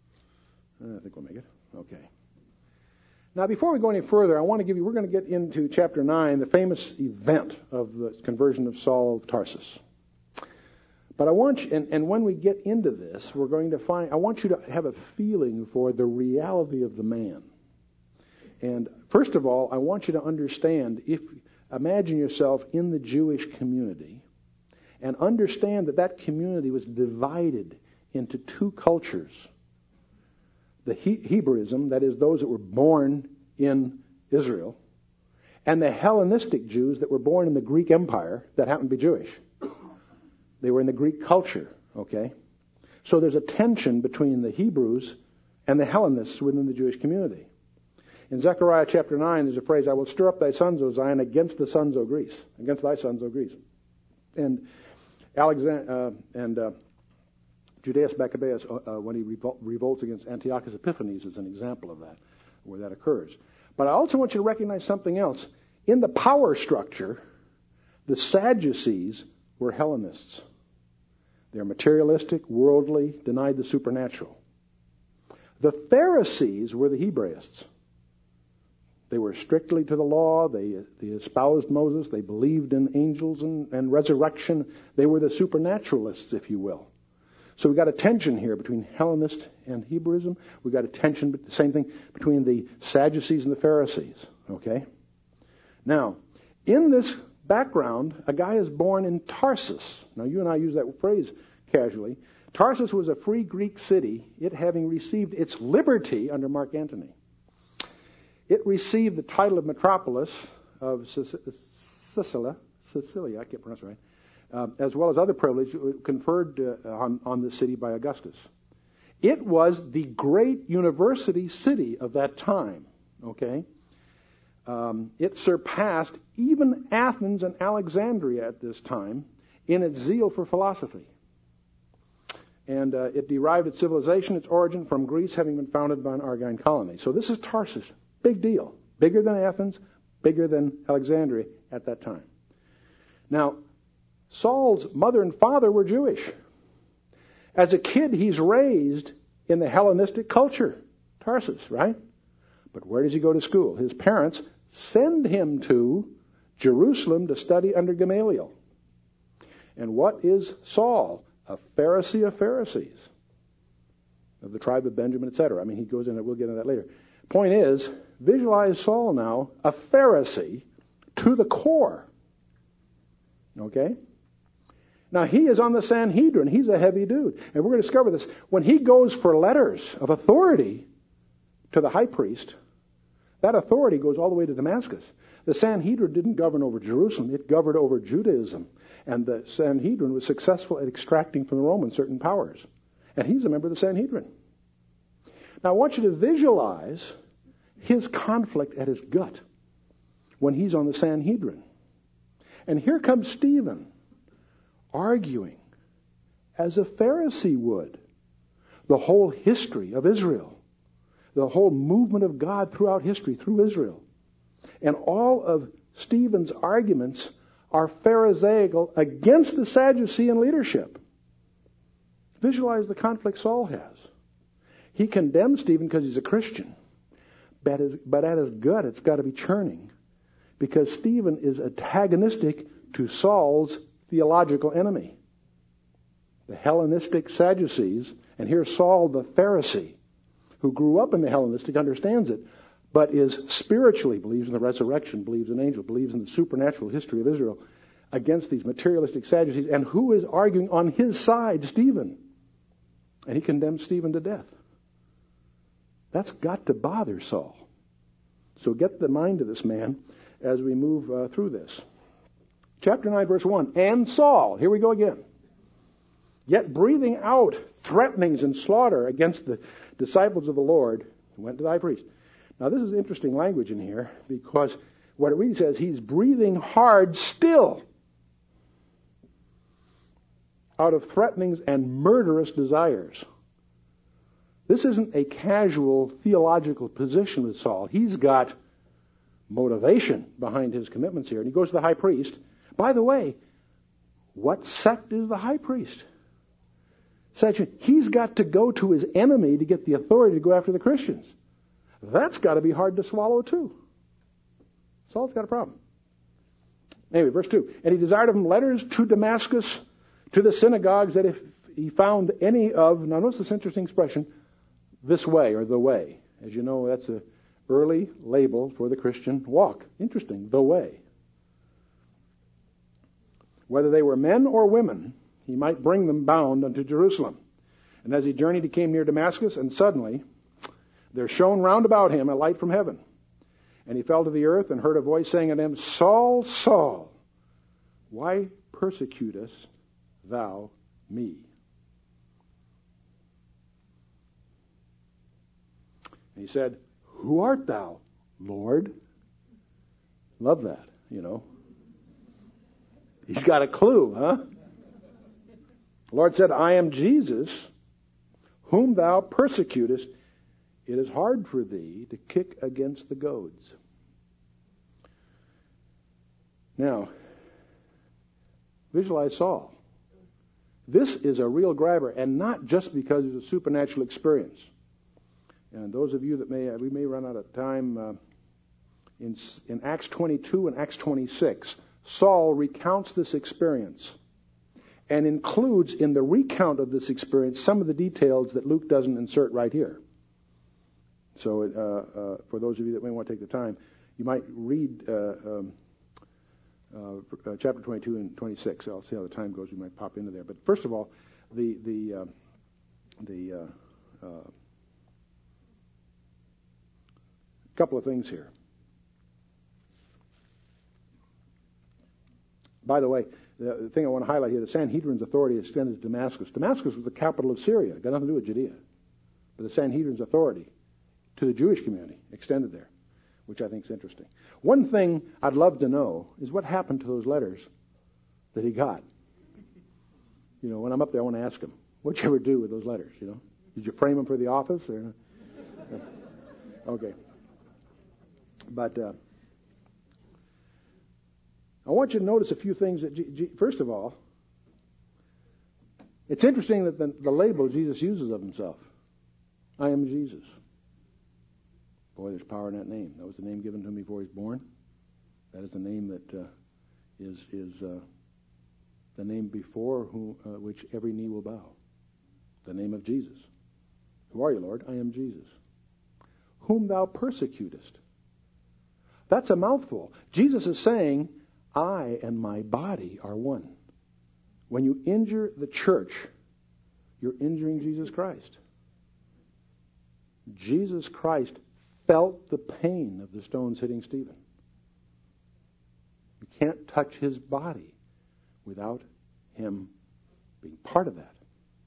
I think we'll make it. Okay. Now, before we go any further, I want to give you, we're going to get into chapter nine, the famous event of the conversion of Saul of Tarsus. But I want you, and, and when we get into this, we're going to find, I want you to have a feeling for the reality of the man. And first of all, I want you to understand, if imagine yourself in the Jewish community, and understand that that community was divided into two cultures. The he- Hebrewism, that is those that were born in Israel, and the Hellenistic Jews that were born in the Greek Empire that happened to be Jewish. They were in the Greek culture, okay? So there's a tension between the Hebrews and the Hellenists within the Jewish community. In Zechariah chapter nine, there's a phrase, I will stir up thy sons, O Zion, against the sons, O Greece. Against thy sons, O Greece. And Alexander, uh, and uh, Judas Maccabeus, uh, when he revol- revolts against Antiochus Epiphanes, is an example of that, where that occurs. But I also want you to recognize something else. In the power structure, the Sadducees were Hellenists. They're materialistic, worldly, denied the supernatural. The Pharisees were the Hebraists. They were strictly to the law. They, they espoused Moses. They believed in angels and, and resurrection. They were the supernaturalists, if you will. So we've got a tension here between Hellenist and Hebrewism. We've got a tension, but the same thing, between the Sadducees and the Pharisees. Okay? Now, in this background, a guy is born in Tarsus. Now, you and I use that phrase casually. Tarsus was a free Greek city, it having received its liberty under Mark Antony. It received the title of metropolis of Sicilia, Sicilia, I can't pronounce it right, uh, as well as other privileges conferred uh, on, on the city by Augustus. It was the great university city of that time, okay? Um, it surpassed even Athens and Alexandria at this time in its zeal for philosophy. And uh, it derived its civilization, its origin, from Greece, having been founded by an Argine colony. So this is Tarsus. Big deal. Bigger than Athens, bigger than Alexandria at that time. Now, Saul's mother and father were Jewish. As a kid, he's raised in the Hellenistic culture, Tarsus, right? But where does he go to school? His parents send him to Jerusalem to study under Gamaliel. And what is Saul? A Pharisee of Pharisees, of the tribe of Benjamin, et cetera. I mean, he goes into, we'll get into that later. Point is, visualize Saul now, a Pharisee to the core. Okay? Now, he is on the Sanhedrin. He's a heavy dude. And we're going to discover this. When he goes for letters of authority to the high priest, That authority goes all the way to Damascus. The Sanhedrin didn't govern over Jerusalem. It governed over Judaism. And the Sanhedrin was successful at extracting from the Romans certain powers. And he's a member of the Sanhedrin. Now I want you to visualize his conflict at his gut when he's on the Sanhedrin. And here comes Stephen arguing as a Pharisee would the whole history of Israel, the whole movement of God throughout history, through Israel. And all of Stephen's arguments are Pharisaical against the Sadducean leadership. Visualize the conflict Saul has. He condemns Stephen because he's a Christian. But, his, but at his gut, it's got to be churning. Because Stephen is antagonistic to Saul's theological enemy, the Hellenistic Sadducees. And here's Saul the Pharisee, who grew up in the Hellenistic, understands it, but is spiritually, believes in the resurrection, believes in angels, believes in the supernatural history of Israel, against these materialistic Sadducees. And who is arguing on his side? Stephen. And he condemns Stephen to death. That's got to bother Saul. So get the mind of this man as we move uh, through this. Chapter nine, verse one. And Saul, here we go again, yet breathing out threatenings and slaughter against the disciples of the Lord, went to the high priest. Now this is interesting language in here, because what it really says, he's breathing hard still out of threatenings and murderous desires. This isn't a casual theological position with Saul. He's got motivation behind his commitments here. And he goes to the high priest. By the way, what sect is the high priest? He's got to go to his enemy to get the authority to go after the Christians. That's got to be hard to swallow too. Saul's got a problem. Anyway, verse two. And he desired of him letters to Damascus, to the synagogues, that if he found any of, now notice this interesting expression, this way, or the way. As you know, that's an early label for the Christian walk. Interesting, the way. Whether they were men or women, he might bring them bound unto Jerusalem. And as he journeyed, he came near Damascus, and suddenly there shone round about him a light from heaven. And he fell to the earth and heard a voice saying unto him, Saul, Saul, why persecutest thou me? And he said, Who art thou, Lord? Love that, you know. He's got a clue, huh? The Lord said, I am Jesus, whom thou persecutest. It is hard for thee to kick against the goads. Now, visualize Saul. This is a real grabber, and not just because it's a supernatural experience. And those of you that may, we may run out of time, uh, in, in Acts twenty-two and Acts twenty-six, Saul recounts this experience and includes in the recount of this experience some of the details that Luke doesn't insert right here. So uh, uh, for those of you that may want to take the time, you might read uh, um, uh, chapter twenty-two and twenty-six. I'll see how the time goes. We might pop into there. But first of all, the the uh, the uh, uh, couple of things here. By the way, the, the thing I want to highlight here, the Sanhedrin's authority extended to Damascus. Damascus was the capital of Syria. It got nothing to do with Judea. But the Sanhedrin's authority to the Jewish community extended there, which I think is interesting. One thing I'd love to know is what happened to those letters that he got. You know, when I'm up there, I want to ask him, what'd you ever do with those letters, you know? Did you frame them for the office? Or okay. But uh, I want you to notice a few things. That, G- G- first of all, it's interesting that the, the label Jesus uses of himself, I am Jesus. Boy, there's power in that name. That was the name given to him before he was born. That is the name that uh, is is uh, the name before who, uh, which every knee will bow. The name of Jesus. Who are you, Lord? I am Jesus. Whom thou persecutest. That's a mouthful. Jesus is saying, I and my body are one. When you injure the church, you're injuring Jesus Christ. Jesus Christ felt the pain of the stones hitting Stephen. You can't touch his body without him being part of that.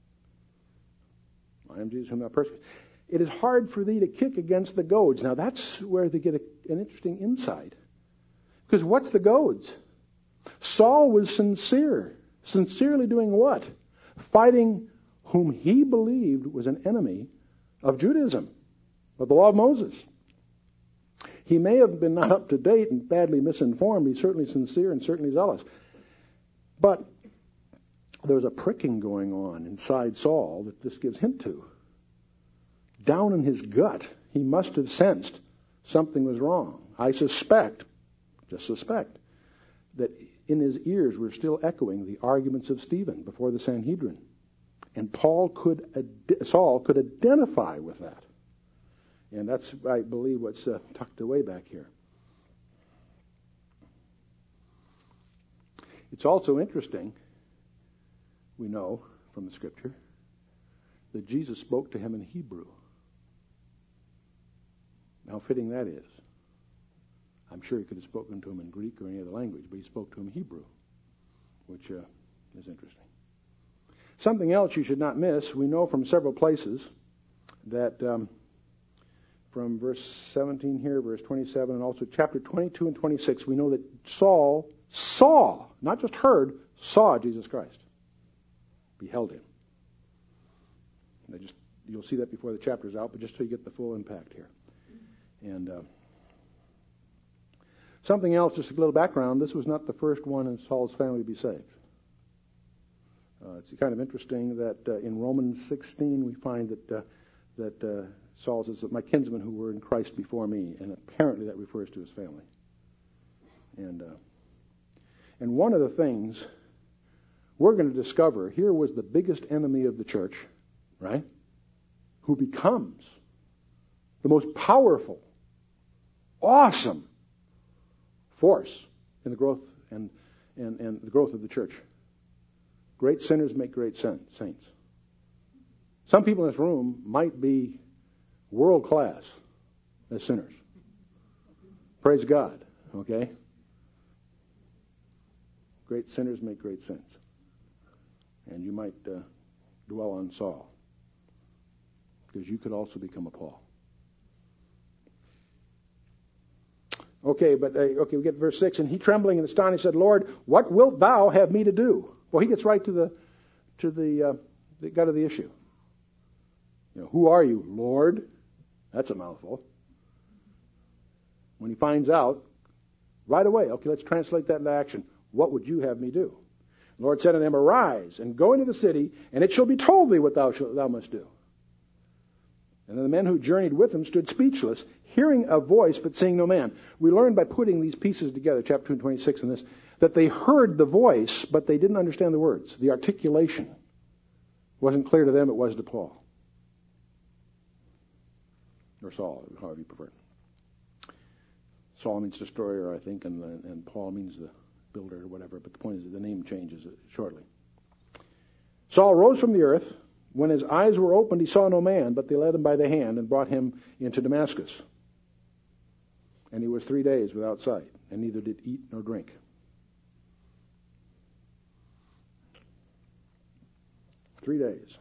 I am Jesus whom thou persecutest. It is hard for thee to kick against the goads. Now that's where they get a, an interesting insight. Because what's the goads? Saul was sincere. Sincerely doing what? Fighting whom he believed was an enemy of Judaism, of the law of Moses. He may have been not up to date and badly misinformed. He's certainly sincere and certainly zealous. But there was a pricking going on inside Saul that this gives hint to. Down in his gut, he must have sensed something was wrong. I suspect, just suspect, that in his ears were still echoing the arguments of Stephen before the Sanhedrin. And Paul could, Saul could identify with that. And that's, I believe, what's uh, tucked away back here. It's also interesting, we know from the Scripture, that Jesus spoke to him in Hebrew. How fitting that is. I'm sure he could have spoken to him in Greek or any other language, but he spoke to him in Hebrew, which uh, is interesting. Something else you should not miss, we know from several places that um, from verse seventeen here, verse twenty-seven, and also chapter twenty-two and twenty-six, we know that Saul saw, not just heard, saw Jesus Christ. Beheld him. And just, you'll see that before the chapter's out, but just so you get the full impact here. And uh, something else, just a little background, this was not the first one in Saul's family to be saved. Uh, it's kind of interesting that uh, in Romans sixteen we find that uh, that uh, Saul says that my kinsmen who were in Christ before me, and apparently that refers to his family. And uh, and one of the things we're going to discover, here was the biggest enemy of the church, right? Who becomes the most powerful, awesome force in the growth and, and, and the growth of the church. Great sinners make great saints. Some people in this room might be world class as sinners. Praise God, okay? Great sinners make great saints. And you might uh, dwell on Saul, because you could also become a Paul. Okay, but uh, okay, we get to verse six. And he, trembling and astonished, said, Lord, what wilt thou have me to do? Well, he gets right to the to the, uh, the gut of the issue. You know, who are you, Lord? That's a mouthful. When he finds out, right away, okay, let's translate that into action. What would you have me do? The Lord said unto him, Arise, and go into the city, and it shall be told thee what thou, shalt, thou must do. And then the men who journeyed with him stood speechless, hearing a voice, but seeing no man. We learned by putting these pieces together, chapter two and twenty-six in this, that they heard the voice, but they didn't understand the words. The articulation wasn't clear to them, it was to Paul. Or Saul, however you prefer. Saul means destroyer, I think, and, and Paul means the builder or whatever, but the point is that the name changes shortly. Saul rose from the earth. When his eyes were opened, he saw no man, but they led him by the hand and brought him into Damascus. And he was three days without sight, and neither did eat nor drink. Three days.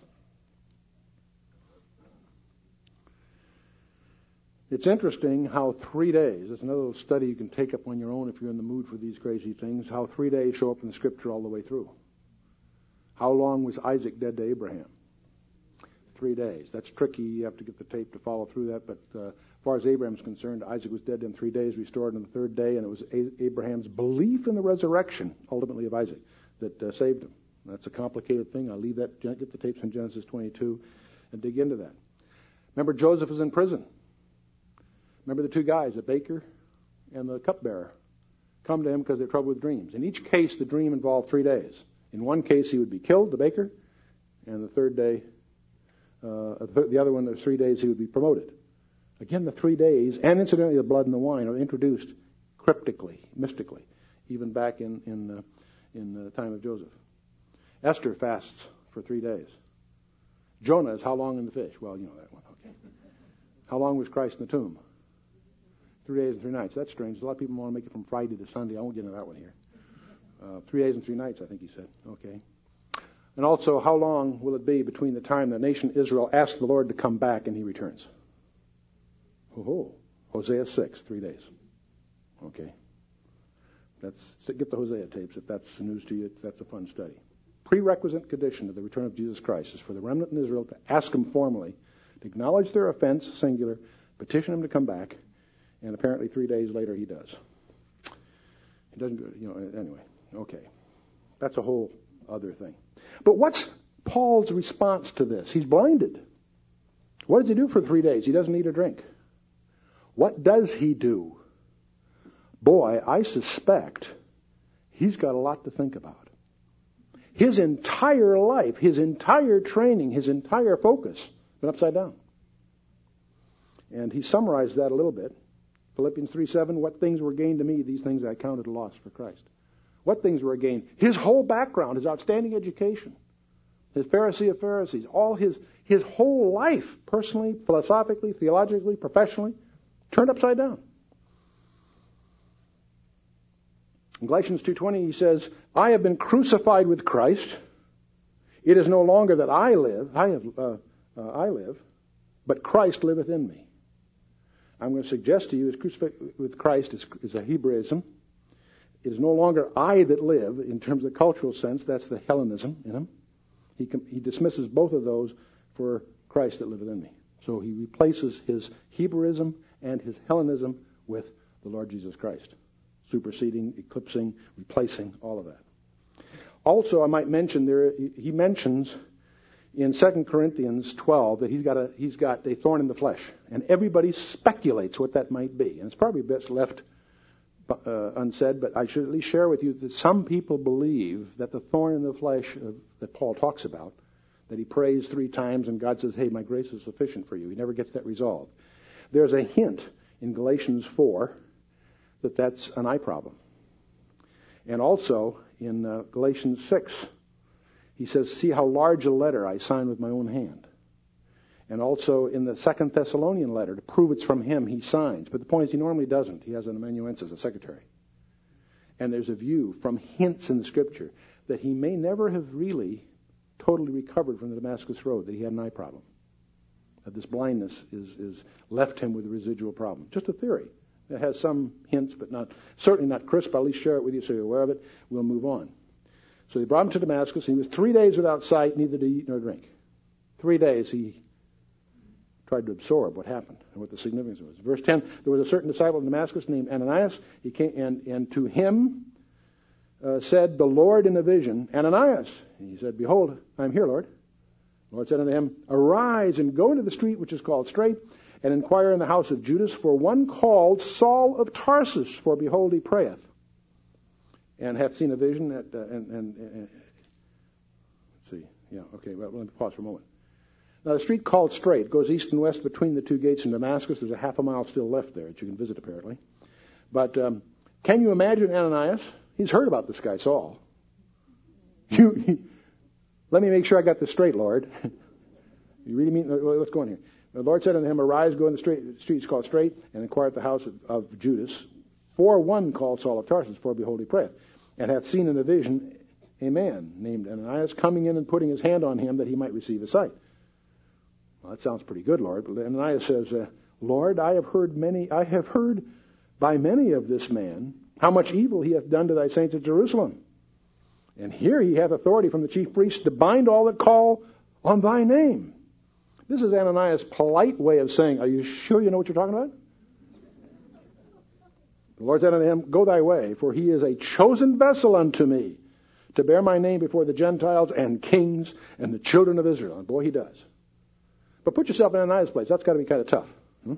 It's interesting how three days, that's another little study you can take up on your own if you're in the mood for these crazy things, how three days show up in the Scripture all the way through. How long was Isaac dead to Abraham? Three days. That's tricky. You have to get the tape to follow through that. But uh, as far as Abraham's concerned, Isaac was dead in three days, restored on the third day, and it was A- Abraham's belief in the resurrection, ultimately of Isaac, that uh, saved him. That's a complicated thing. I'll leave that, get the tapes from Genesis twenty-two and dig into that. Remember, Joseph was in prison. Remember the two guys, the baker and the cupbearer, come to him because they're troubled with dreams. In each case, the dream involved three days. In one case, he would be killed, the baker, and the third day, uh, the other one, the three days, he would be promoted. Again, the three days, and incidentally, the blood and the wine are introduced cryptically, mystically, even back in in, uh, in the time of Joseph. Esther fasts for three days. Jonah is how long in the fish? Well, you know that one. Okay. How long was Christ in the tomb? Three days and three nights. That's strange. A lot of people want to make it from Friday to Sunday. I won't get into that one here. Uh, three days and three nights, I think he said. Okay. And also, how long will it be between the time the nation Israel asks the Lord to come back and he returns? Oh, Hosea six, three days. Okay. That's, get the Hosea tapes if that's news to you. If that's a fun study. Prerequisite condition of the return of Jesus Christ is for the remnant in Israel to ask him formally, to acknowledge their offense, singular, petition him to come back, and apparently three days later he does. He doesn't do it, you know, anyway. Okay. That's a whole other thing. But what's Paul's response to this? He's blinded. What does he do for three days? He doesn't eat or drink. What does he do? Boy, I suspect he's got a lot to think about. His entire life, his entire training, his entire focus went upside down. And he summarized that a little bit. Philippians three seven, what things were gained to me, these things I counted a loss for Christ. What things were gained? His whole background, his outstanding education, his Pharisee of Pharisees, all his, his whole life, personally, philosophically, theologically, professionally, turned upside down. In Galatians two twenty, he says, I have been crucified with Christ. It is no longer that I live, I have, uh, uh, I live, but Christ liveth in me. I'm going to suggest to you, is crucified with Christ is, is a Hebraism. It is no longer I that live, in terms of the cultural sense. That's the Hellenism in him. He, he dismisses both of those for Christ that liveth in me. So he replaces his Hebraism and his Hellenism with the Lord Jesus Christ. Superseding, eclipsing, replacing, all of that. Also, I might mention there, he mentions in Second Corinthians twelve that he's got a he's got a thorn in the flesh, and everybody speculates what that might be, and it's probably best left uh, unsaid. But I should at least share with you that some people believe that the thorn in the flesh uh, that Paul talks about, that he prays three times and God says, "Hey, my grace is sufficient for you." He never gets that resolved. There's a hint in Galatians four that that's an eye problem. And also in uh, Galatians six, he says, see how large a letter I sign with my own hand. And also in the Second Thessalonian letter, to prove it's from him, he signs. But the point is he normally doesn't. He has an amanuensis, a secretary. And there's a view from hints in the Scripture that he may never have really totally recovered from the Damascus Road, that he had an eye problem. That this blindness is, is left him with a residual problem. Just a theory. It has some hints, but not certainly not crisp. I'll at least share it with you so you're aware of it. We'll move on. So they brought him to Damascus, and he was three days without sight, neither to eat nor drink. Three days he tried to absorb what happened and what the significance was. Verse ten, there was a certain disciple in Damascus named Ananias. He came, and, and to him uh, said the Lord in a vision, Ananias. And he said, behold, I am here, Lord. The Lord said unto him, arise and go into the street which is called Straight, and inquire in the house of Judas for one called Saul of Tarsus, for behold, he prayeth, and hath seen a vision. That, uh, and, and, and let's see, yeah, okay. Well, let me pause for a moment. Now, the street called Straight goes east and west between the two gates in Damascus. There's a half a mile still left there that you can visit, apparently. But um, can you imagine Ananias? He's heard about this guy Saul. You, he, let me make sure I got this straight, Lord. You really mean? What's going on here? The Lord said unto him, arise, go in the street, streets called Straight, and inquire at the house of, of Judas, for one called Saul of Tarsus, for behold, he prayeth, and hath seen in a vision a man named Ananias coming in and putting his hand on him that he might receive his sight. Well, that sounds pretty good, Lord. But Ananias says, uh, Lord, I have heard many, I have heard by many of this man how much evil he hath done to thy saints at Jerusalem. And here he hath authority from the chief priests to bind all that call on thy name. This is Ananias' polite way of saying, are you sure you know what you're talking about? The Lord said unto him, go thy way, for he is a chosen vessel unto me, to bear my name before the Gentiles and kings and the children of Israel. And boy, he does. But put yourself in Ananias' place. That's got to be kind of tough. Hmm?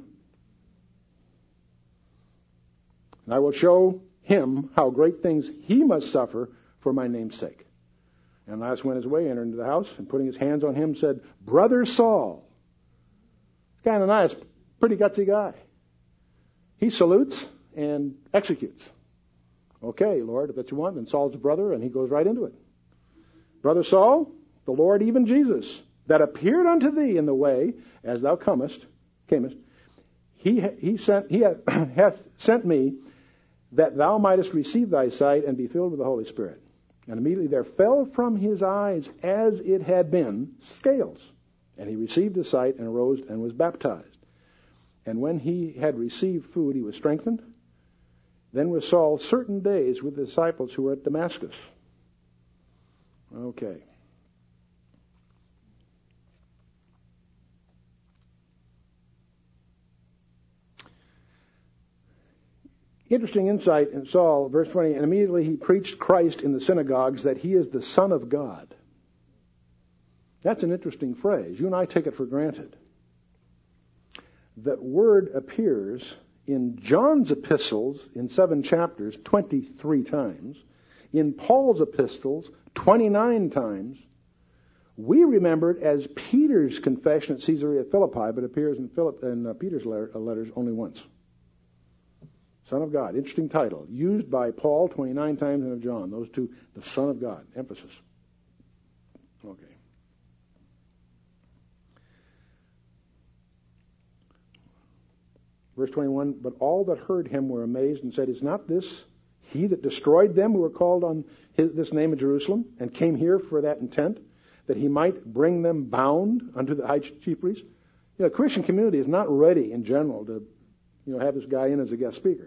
And I will show him how great things he must suffer for my name's sake. Ananias went his way, entered into the house, and putting his hands on him, said, Brother Saul. This guy Ananias, pretty gutsy guy. He salutes and executes. Okay, Lord, if that's what you want, then Saul's a brother, and he goes right into it. Brother Saul, the Lord, even Jesus, that appeared unto thee in the way, as thou comest, camest, he he sent he hath, hath sent me that thou mightest receive thy sight and be filled with the Holy Spirit. And immediately there fell from his eyes as it had been scales. And he received his sight and arose and was baptized. And when he had received food, he was strengthened. Then was Saul certain days with the disciples who were at Damascus. Okay. Interesting insight in Saul, verse twenty, and immediately he preached Christ in the synagogues that he is the Son of God. That's an interesting phrase. You and I take it for granted. That word appears in John's epistles in seven chapters twenty-three times, in Paul's epistles twenty-nine times. We remember it as Peter's confession at Caesarea Philippi, but appears in, Philip, in uh, Peter's letters only once. Son of God, interesting title, used by Paul twenty-nine times and of John. Those two, the Son of God, emphasis. Okay. Verse twenty-one, but all that heard him were amazed and said, is not this he that destroyed them who were called on his, this name of Jerusalem, and came here for that intent, that he might bring them bound unto the high chief priest? You know, the Christian community is not ready in general to, you know, have this guy in as a guest speaker.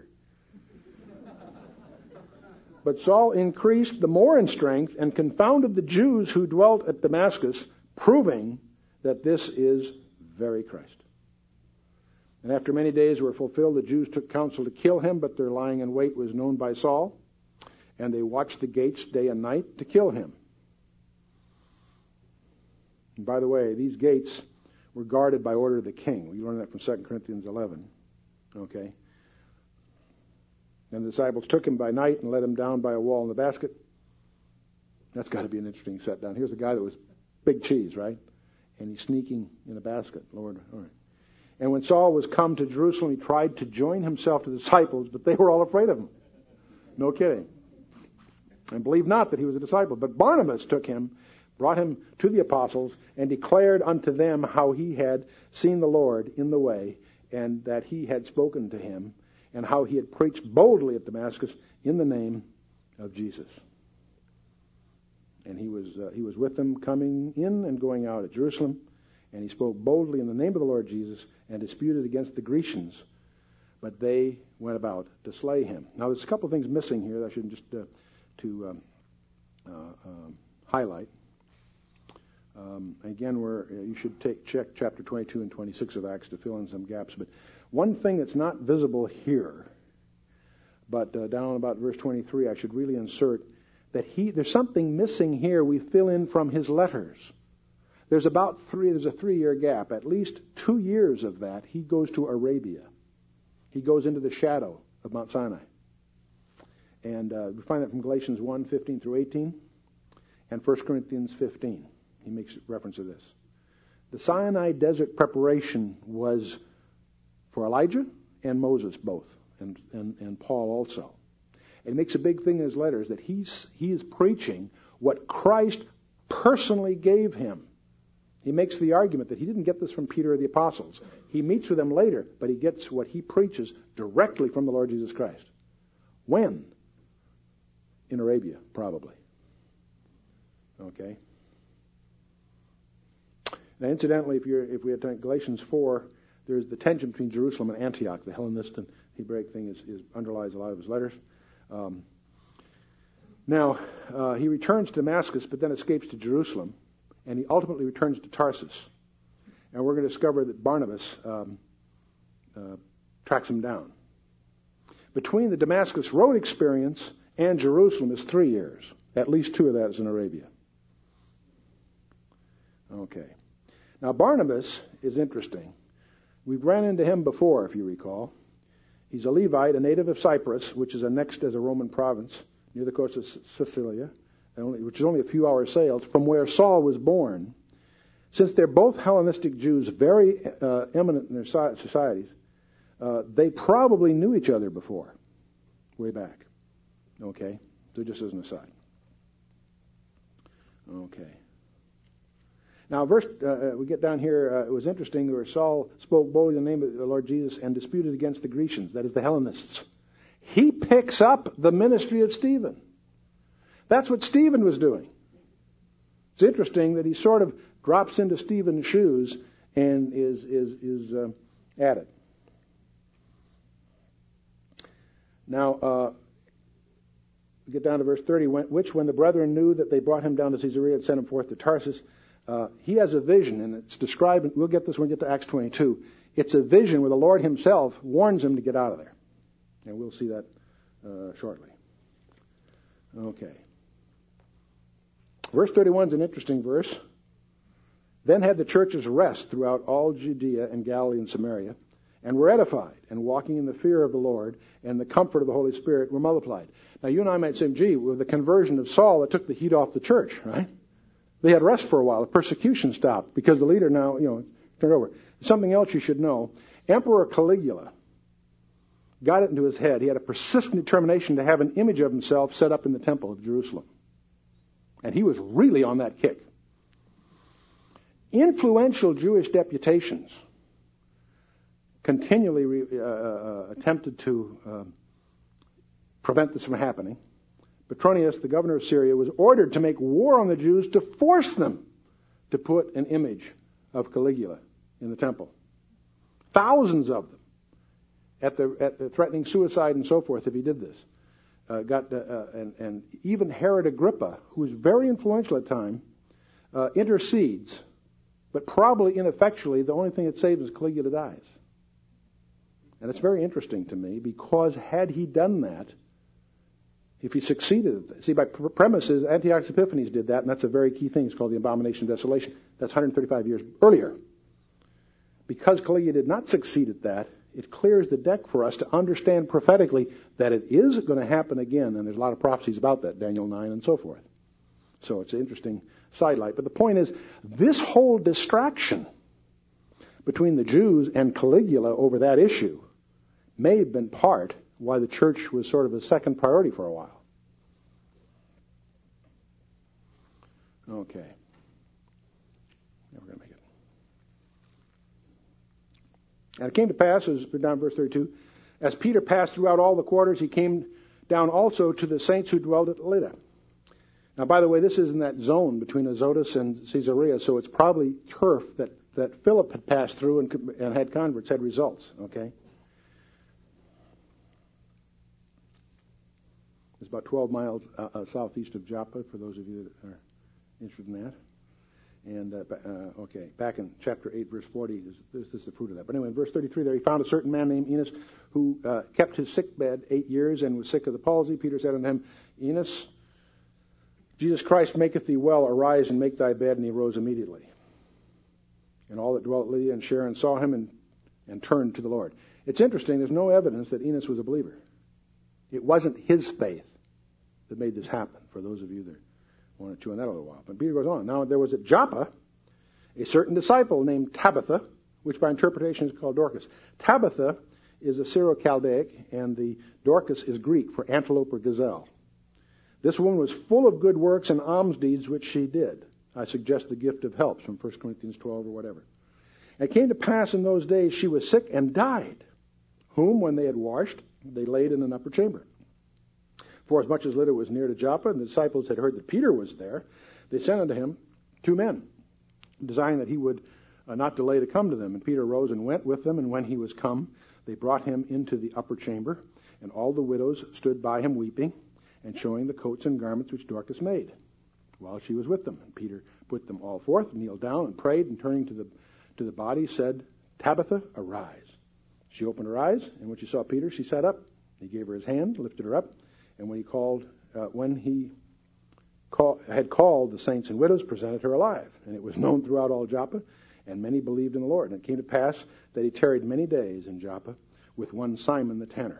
But Saul increased the more in strength and confounded the Jews who dwelt at Damascus, proving that this is very Christ. And after many days were fulfilled, the Jews took counsel to kill him, but their lying in wait was known by Saul, and they watched the gates day and night to kill him. And by the way, these gates were guarded by order of the king. We learn that from Second Corinthians eleven. Okay. And the disciples took him by night and let him down by a wall in the basket. That's got to be an interesting set down. Here's a guy that was big cheese, right? And he's sneaking in a basket. Lord, all right. And when Saul was come to Jerusalem, he tried to join himself to the disciples, but they were all afraid of him. No kidding. And believed not that he was a disciple. But Barnabas took him, brought him to the apostles, and declared unto them how he had seen the Lord in the way, and that he had spoken to him, and how he had preached boldly at Damascus in the name of Jesus. And he was uh, he was with them coming in and going out at Jerusalem, and he spoke boldly in the name of the Lord Jesus, and disputed against the Grecians, but they went about to slay him. Now, there's a couple of things missing here that I should just uh, to um, uh, uh, highlight. Um, again, we're, uh, you should take check chapter twenty-two and twenty-six of Acts to fill in some gaps. But one thing that's not visible here, but uh, down about verse twenty-three, I should really insert that he. There's something missing here. We fill in from his letters. There's about three. There's a three-year gap. At least two years of that, he goes to Arabia. He goes into the shadow of Mount Sinai, and uh, we find that from Galatians one, fifteen through eighteen, and First Corinthians fifteen. He makes reference to this. The Sinai desert preparation was for Elijah and Moses both, and, and, and Paul also. And he makes a big thing in his letters that he's he is preaching what Christ personally gave him. He makes the argument that he didn't get this from Peter or the apostles. He meets with them later, but he gets what he preaches directly from the Lord Jesus Christ. When? In Arabia, probably. Okay. Now, incidentally, if you're if we attend Galatians four, there's the tension between Jerusalem and Antioch. The Hellenist and Hebraic thing is, is underlies a lot of his letters. Um, now, uh, he returns to Damascus, but then escapes to Jerusalem, and he ultimately returns to Tarsus. And we're going to discover that Barnabas um, uh, tracks him down. Between the Damascus Road experience and Jerusalem is three years. At least two of that is in Arabia. Okay. Now, Barnabas is interesting. We've ran into him before, if you recall. He's a Levite, a native of Cyprus, which is annexed as a Roman province near the coast of Sicilia, which is only a few hours' sail from where Saul was born. Since they're both Hellenistic Jews, very uh, eminent in their societies, uh, they probably knew each other before, way back. Okay? So just as an aside. Okay. Now, verse uh, we get down here, uh, it was interesting where Saul spoke boldly in the name of the Lord Jesus and disputed against the Grecians, that is the Hellenists. He picks up the ministry of Stephen. That's what Stephen was doing. It's interesting that he sort of drops into Stephen's shoes and is is is uh, at it. Now, uh, we get down to verse thirty, which when the brethren knew that they brought him down to Caesarea and sent him forth to Tarsus, uh, he has a vision, and it's described, we'll get this when we get to Acts twenty-two. It's a vision where the Lord himself warns him to get out of there. And we'll see that uh, shortly. Okay. Verse thirty-one is an interesting verse. Then had the churches rest throughout all Judea and Galilee and Samaria, and were edified, and walking in the fear of the Lord, and the comfort of the Holy Spirit were multiplied. Now you and I might say, gee, with the conversion of Saul, it took the heat off the church, right? They had rest for a while. The persecution stopped because the leader now, you know, turned over. Something else you should know. Emperor Caligula got it into his head. He had a persistent determination to have an image of himself set up in the temple of Jerusalem. And he was really on that kick. Influential Jewish deputations continually re, uh, attempted to uh, prevent this from happening. Petronius, the governor of Syria, was ordered to make war on the Jews to force them to put an image of Caligula in the temple. Thousands of them, at the, at the threatening suicide and so forth if he did this. Uh, got uh, uh, and, and even Herod Agrippa, who was very influential at the time, uh, intercedes, but probably ineffectually. The only thing that saves is Caligula dies. And it's very interesting to me because had he done that, if he succeeded, see, by premises, Antiochus Epiphanes did that, and that's a very key thing. It's called the Abomination of Desolation. That's one hundred thirty-five years earlier. Because Caligula did not succeed at that, it clears the deck for us to understand prophetically that it is going to happen again, and there's a lot of prophecies about that, Daniel nine and so forth. So it's an interesting sidelight. But the point is, this whole distraction between the Jews and Caligula over that issue may have been part why the church was sort of a second priority for a while. Okay. Now we're going to make it. And it came to pass, as down in verse thirty-two, as Peter passed throughout all the quarters, he came down also to the saints who dwelled at Lydda. Now, by the way, this is in that zone between Azotus and Caesarea, so it's probably turf that, that Philip had passed through and, and had converts, had results, okay? It's about twelve miles uh, uh, southeast of Joppa, for those of you that are interested in that. And, uh, uh, okay, back in chapter eight, verse forty, is, this, this is the fruit of that. But anyway, in verse thirty-three there, he found a certain man named Enos who uh, kept his sick bed eight years and was sick of the palsy. Peter said unto him, Enos, Jesus Christ maketh thee well. Arise and make thy bed. And he rose immediately. And all that dwelt at Lydda and Sharon saw him and, and turned to the Lord. It's interesting, there's no evidence that Enos was a believer. It wasn't his faith that made this happen, for those of you that want to chew on that a little while. But Peter goes on. Now there was at Joppa a certain disciple named Tabitha, which by interpretation is called Dorcas. Tabitha is a Syro-Chaldaic, and the Dorcas is Greek for antelope or gazelle. This woman was full of good works and alms deeds which she did. I suggest the gift of helps from First Corinthians twelve or whatever. And it came to pass in those days she was sick and died, whom when they had washed, they laid in an upper chamber. For as much as Lydda was near to Joppa, and the disciples had heard that Peter was there, they sent unto him two men, desiring that he would uh, not delay to come to them. And Peter rose and went with them, and when he was come, they brought him into the upper chamber, and all the widows stood by him weeping, and showing the coats and garments which Dorcas made, while she was with them. And Peter put them all forth, kneeled down, and prayed, and turning to the to the body, said, Tabitha, arise. She opened her eyes, and when she saw Peter, she sat up. He gave her his hand, lifted her up, and when he called, uh, when he call, had called the saints and widows, presented her alive. And it was known throughout all Joppa, and many believed in the Lord. And it came to pass that he tarried many days in Joppa with one Simon the tanner.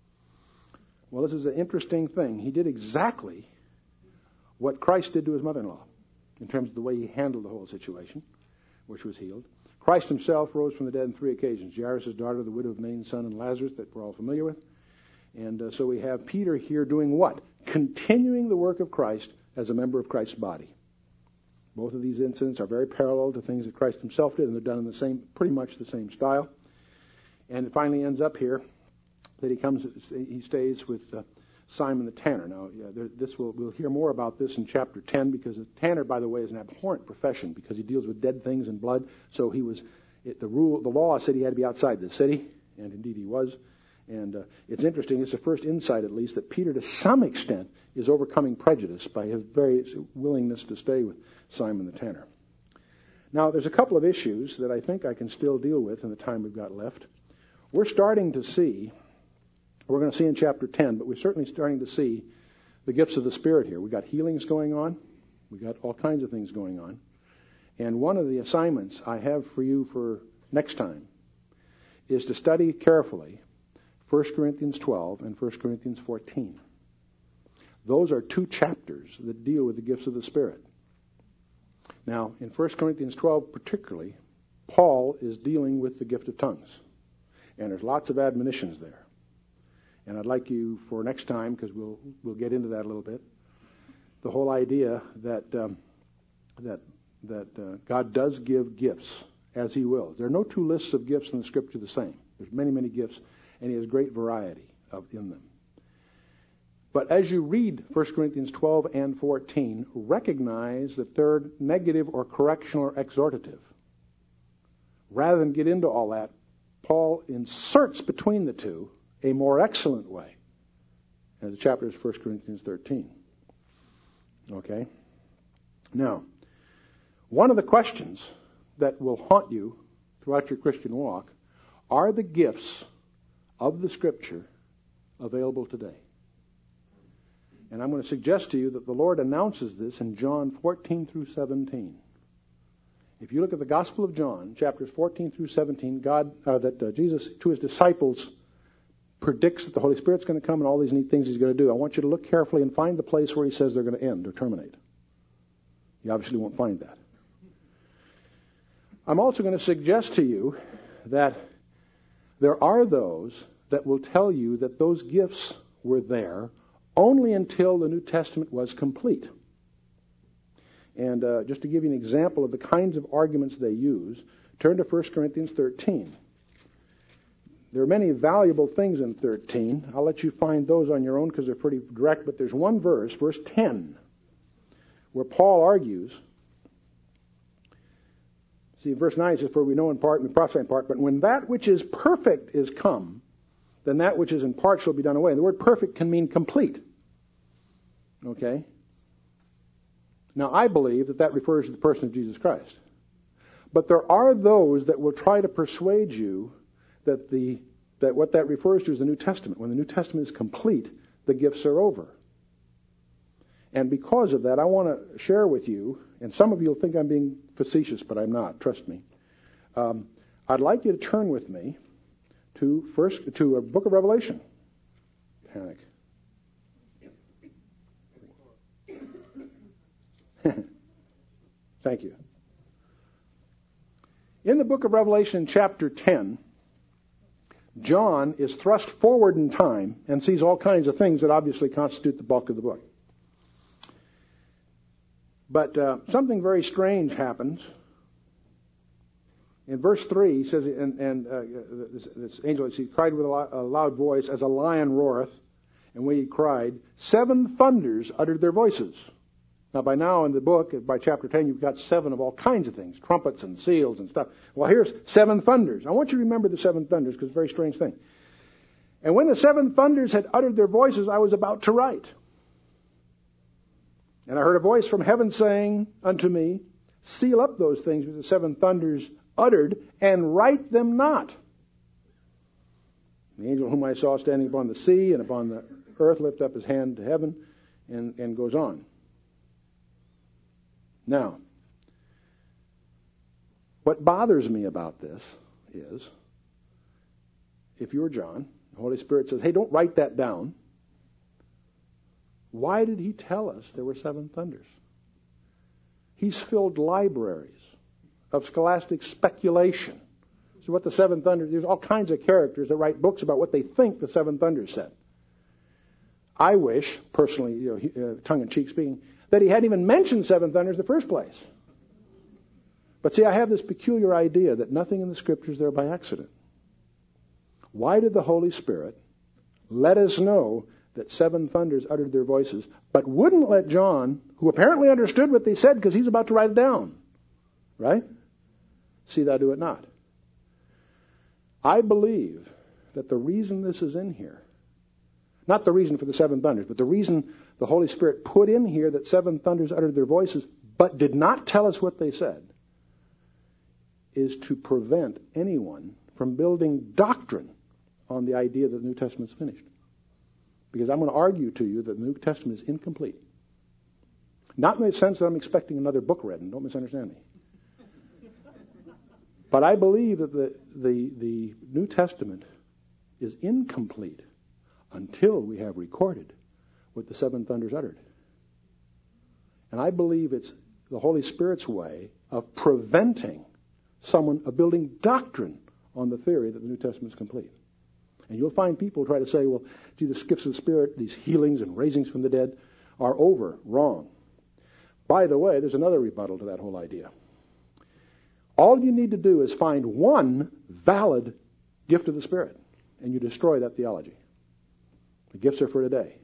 Well, this is an interesting thing. He did exactly what Christ did to his mother-in-law in terms of the way he handled the whole situation, which was healed. Christ himself rose from the dead on three occasions. Jairus' daughter, the widow of Nain's son, and Lazarus, that we're all familiar with. And uh, so we have Peter here doing what? Continuing the work of Christ as a member of Christ's body. Both of these incidents are very parallel to things that Christ himself did, and they're done in the same, pretty much the same style. And it finally ends up here that he comes, he stays with uh, Simon the tanner. Now, yeah, there, this will we'll hear more about this in chapter ten, because a tanner, by the way, is an abhorrent profession because he deals with dead things and blood. So he was it, the rule, the law said he had to be outside the city, and indeed he was. And uh, it's interesting. It's the first insight, at least, that Peter, to some extent, is overcoming prejudice by his very willingness to stay with Simon the tanner. Now, there's a couple of issues that I think I can still deal with in the time we've got left. We're starting to see, we're going to see in chapter ten, but we're certainly starting to see the gifts of the Spirit here. We've got healings going on. We've got all kinds of things going on. And one of the assignments I have for you for next time is to study carefully First Corinthians twelve and First Corinthians fourteen. Those are two chapters that deal with the gifts of the Spirit. Now, in First Corinthians twelve particularly, Paul is dealing with the gift of tongues. And there's lots of admonitions there. And I'd like you for next time, because we'll we'll get into that a little bit, the whole idea that um, that that uh, God does give gifts as He wills. There are no two lists of gifts in the Scripture the same. There's many, many gifts, and He has great variety of in them. But as you read First Corinthians twelve and fourteen, recognize that they're negative or correctional or exhortative. Rather than get into all that, Paul inserts between the two a more excellent way. And the chapter is First Corinthians thirteen. Okay? Now, one of the questions that will haunt you throughout your Christian walk, are the gifts of the Scripture available today? And I'm going to suggest to you that the Lord announces this in John fourteen through seventeen. If you look at the Gospel of John, chapters fourteen through seventeen, God, uh, that uh, Jesus, to His disciples, predicts that the Holy Spirit's going to come and all these neat things He's going to do. I want you to look carefully and find the place where He says they're going to end or terminate. You obviously won't find that. I'm also going to suggest to you that there are those that will tell you that those gifts were there only until the New Testament was complete. And uh, just to give you an example of the kinds of arguments they use, turn to First Corinthians thirteen. There are many valuable things in thirteen. I'll let you find those on your own because they're pretty direct, but there's one verse, verse ten, where Paul argues. See, in verse nine it says, "For we know in part and we prophesy in part, but when that which is perfect is come, then that which is in part shall be done away." And the word perfect can mean complete. Okay? Now, I believe that that refers to the person of Jesus Christ. But there are those that will try to persuade you that the that what that refers to is the New Testament. When the New Testament is complete, the gifts are over. And because of that, I want to share with you, and some of you will think I'm being facetious, but I'm not, trust me. Um, I'd like you to turn with me to first to a book of Revelation. Panic. Thank you. In the book of Revelation, chapter ten, John is thrust forward in time and sees all kinds of things that obviously constitute the bulk of the book. But uh, something very strange happens. In verse three, he says, and, and uh, this, this angel, he cried with a loud voice, as a lion roareth, and when he cried, seven thunders uttered their voices. Now, by now in the book, by chapter ten, you've got seven of all kinds of things, trumpets and seals and stuff. Well, here's seven thunders. I want you to remember the seven thunders because it's a very strange thing. And when the seven thunders had uttered their voices, I was about to write. And I heard a voice from heaven saying unto me, seal up those things which the seven thunders uttered, and write them not. The angel whom I saw standing upon the sea and upon the earth lift up his hand to heaven, and, and goes on. Now, what bothers me about this is, if you're John, the Holy Spirit says, hey, don't write that down. Why did He tell us there were seven thunders? He's filled libraries of scholastic speculation. So what the seven thunders, there's all kinds of characters that write books about what they think the seven thunders said. I wish, personally, you know, uh, tongue-in-cheek speaking, that he hadn't even mentioned seven thunders in the first place. But see, I have this peculiar idea that nothing in the Scriptures is there by accident. Why did the Holy Spirit let us know that seven thunders uttered their voices, but wouldn't let John, who apparently understood what they said because he's about to write it down, right? See thou do it not. I believe that the reason this is in here, not the reason for the seven thunders, but the reason the Holy Spirit put in here that seven thunders uttered their voices, but did not tell us what they said, is to prevent anyone from building doctrine on the idea that the New Testament is finished. Because I'm going to argue to you that the New Testament is incomplete. Not in the sense that I'm expecting another book read, and don't misunderstand me. But I believe that the, the, the New Testament is incomplete until we have recorded what the seven thunders uttered. And I believe it's the Holy Spirit's way of preventing someone of building doctrine on the theory that the New Testament is complete. And you'll find people try to say, well, gee, the gifts of the Spirit, these healings and raisings from the dead are over. Wrong. By the way, there's another rebuttal to that whole idea. All you need to do is find one valid gift of the Spirit, and you destroy that theology. The gifts are for today.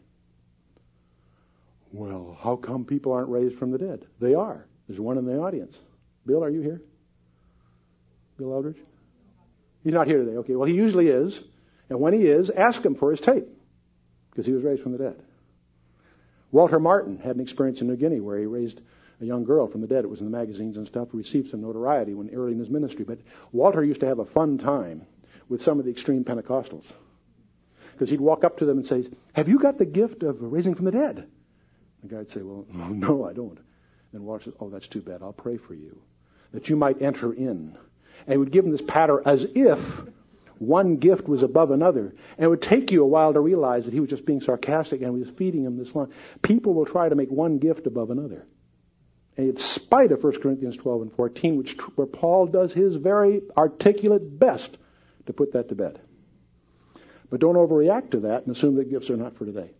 Well, how come people aren't raised from the dead? They are. There's one in the audience. Bill, are you here? Bill Eldridge? He's not here today. Okay, well, he usually is. And when he is, ask him for his tape, because he was raised from the dead. Walter Martin had an experience in New Guinea where he raised a young girl from the dead. It was in the magazines and stuff, received some notoriety when early in his ministry. But Walter used to have a fun time with some of the extreme Pentecostals, because he'd walk up to them and say, have you got the gift of raising from the dead? The guy would say, well, no, I don't. Then Walter says, oh, that's too bad. I'll pray for you, that you might enter in. And he would give him this patter as if one gift was above another. And it would take you a while to realize that he was just being sarcastic and he was feeding him this line. People will try to make one gift above another. And in spite of First Corinthians twelve and fourteen, which, where Paul does his very articulate best to put that to bed. But don't overreact to that and assume that gifts are not for today.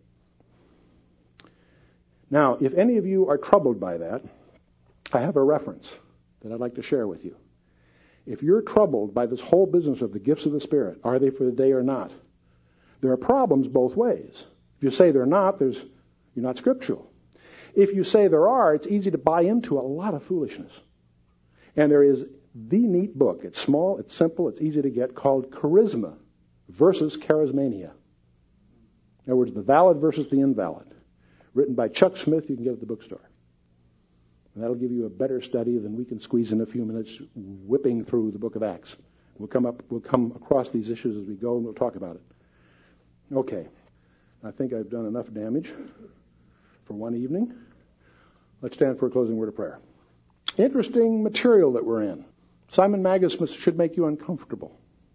Now, if any of you are troubled by that, I have a reference that I'd like to share with you. If you're troubled by this whole business of the gifts of the Spirit, are they for the day or not? There are problems both ways. If you say they're not, there's you're not scriptural. If you say there are, it's easy to buy into a lot of foolishness. And there is the neat book. It's small, it's simple, it's easy to get, called Charisma versus Charismania. In other words, the valid versus the invalid. Written by Chuck Smith, you can get at the bookstore. And that'll give you a better study than we can squeeze in a few minutes whipping through the book of Acts. We'll come up, we'll come across these issues as we go, and we'll talk about it. Okay. I think I've done enough damage for one evening. Let's stand for a closing word of prayer. Interesting material that we're in. Simon Magus should make you uncomfortable.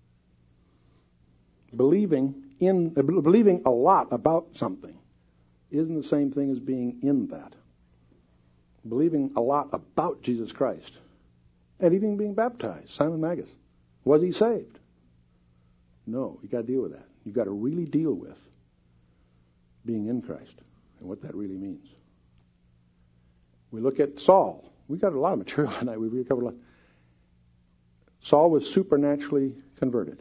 Believing in, believing a lot about something isn't the same thing as being in that. Believing a lot about Jesus Christ and even being baptized. Simon Magus. Was he saved? No, you got to deal with that. You got to really deal with being in Christ and what that really means. We look at Saul. We got a lot of material tonight. We've recovered a lot. Saul was supernaturally converted.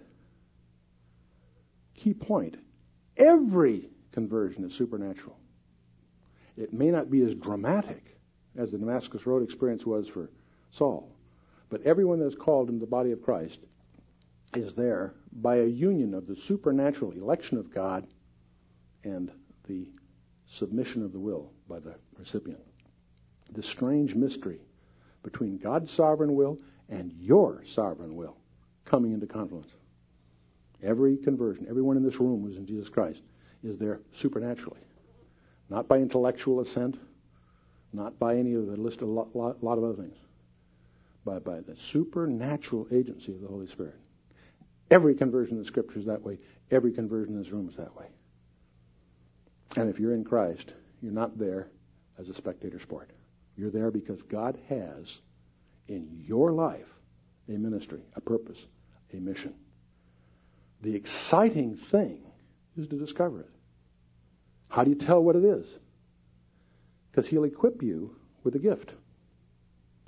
Key point. Every conversion is supernatural. It may not be as dramatic as the Damascus Road experience was for Saul, but everyone that's called into the body of Christ is there by a union of the supernatural election of God and the submission of the will by the recipient. The strange mystery between God's sovereign will and your sovereign will coming into confluence. Every conversion, everyone in this room who's in Jesus Christ is there supernaturally. Not by intellectual assent, not by any of the list of a lot, lot, lot of other things, but by the supernatural agency of the Holy Spirit. Every conversion in the Scripture is that way. Every conversion in this room is that way. And if you're in Christ, you're not there as a spectator sport. You're there because God has in your life a ministry, a purpose, a mission. The exciting thing is to discover it. How do you tell what it is? Because he'll equip you with a gift.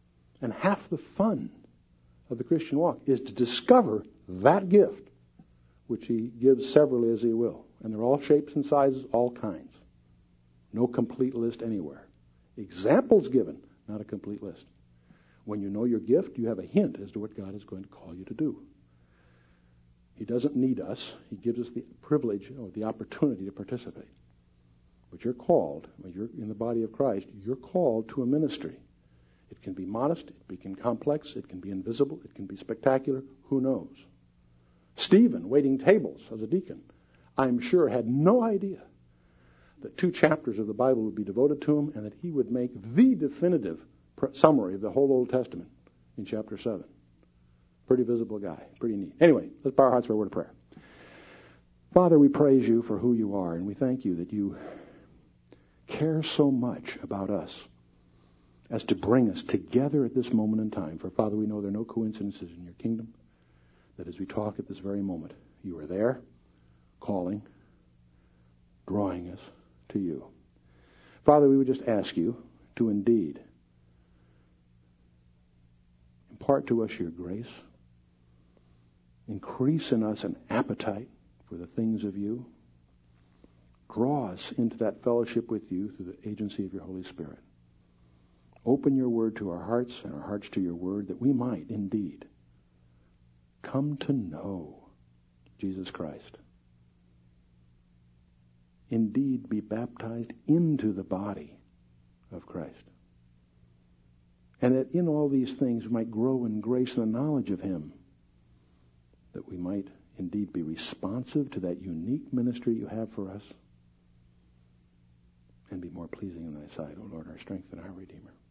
And half the fun of the Christian walk is to discover that gift, which he gives severally as he will. And they're all shapes and sizes, all kinds. No complete list anywhere. Examples given, not a complete list. When you know your gift, you have a hint as to what God is going to call you to do. He doesn't need us. He gives us the privilege or the opportunity to participate. But you're called, when you're in the body of Christ, you're called to a ministry. It can be modest, it can be complex, it can be invisible, it can be spectacular. Who knows? Stephen, waiting tables as a deacon, I'm sure had no idea that two chapters of the Bible would be devoted to him and that he would make the definitive summary of the whole Old Testament in chapter seven. Pretty visible guy. Pretty neat. Anyway, let's bow our hearts for a word of prayer. Father, we praise you for who you are, and we thank you that you care so much about us as to bring us together at this moment in time. For, Father, we know there are no coincidences in your kingdom, that as we talk at this very moment, you are there, calling, drawing us to you. Father, we would just ask you to indeed impart to us your grace, increase in us an appetite for the things of you, draw us into that fellowship with you through the agency of your Holy Spirit. Open your word to our hearts and our hearts to your word, that we might indeed come to know Jesus Christ. Indeed be baptized into the body of Christ. And that in all these things we might grow in grace and the knowledge of him, that we might indeed be responsive to that unique ministry you have for us, and be more pleasing in thy sight, O Lord, our strength and our Redeemer.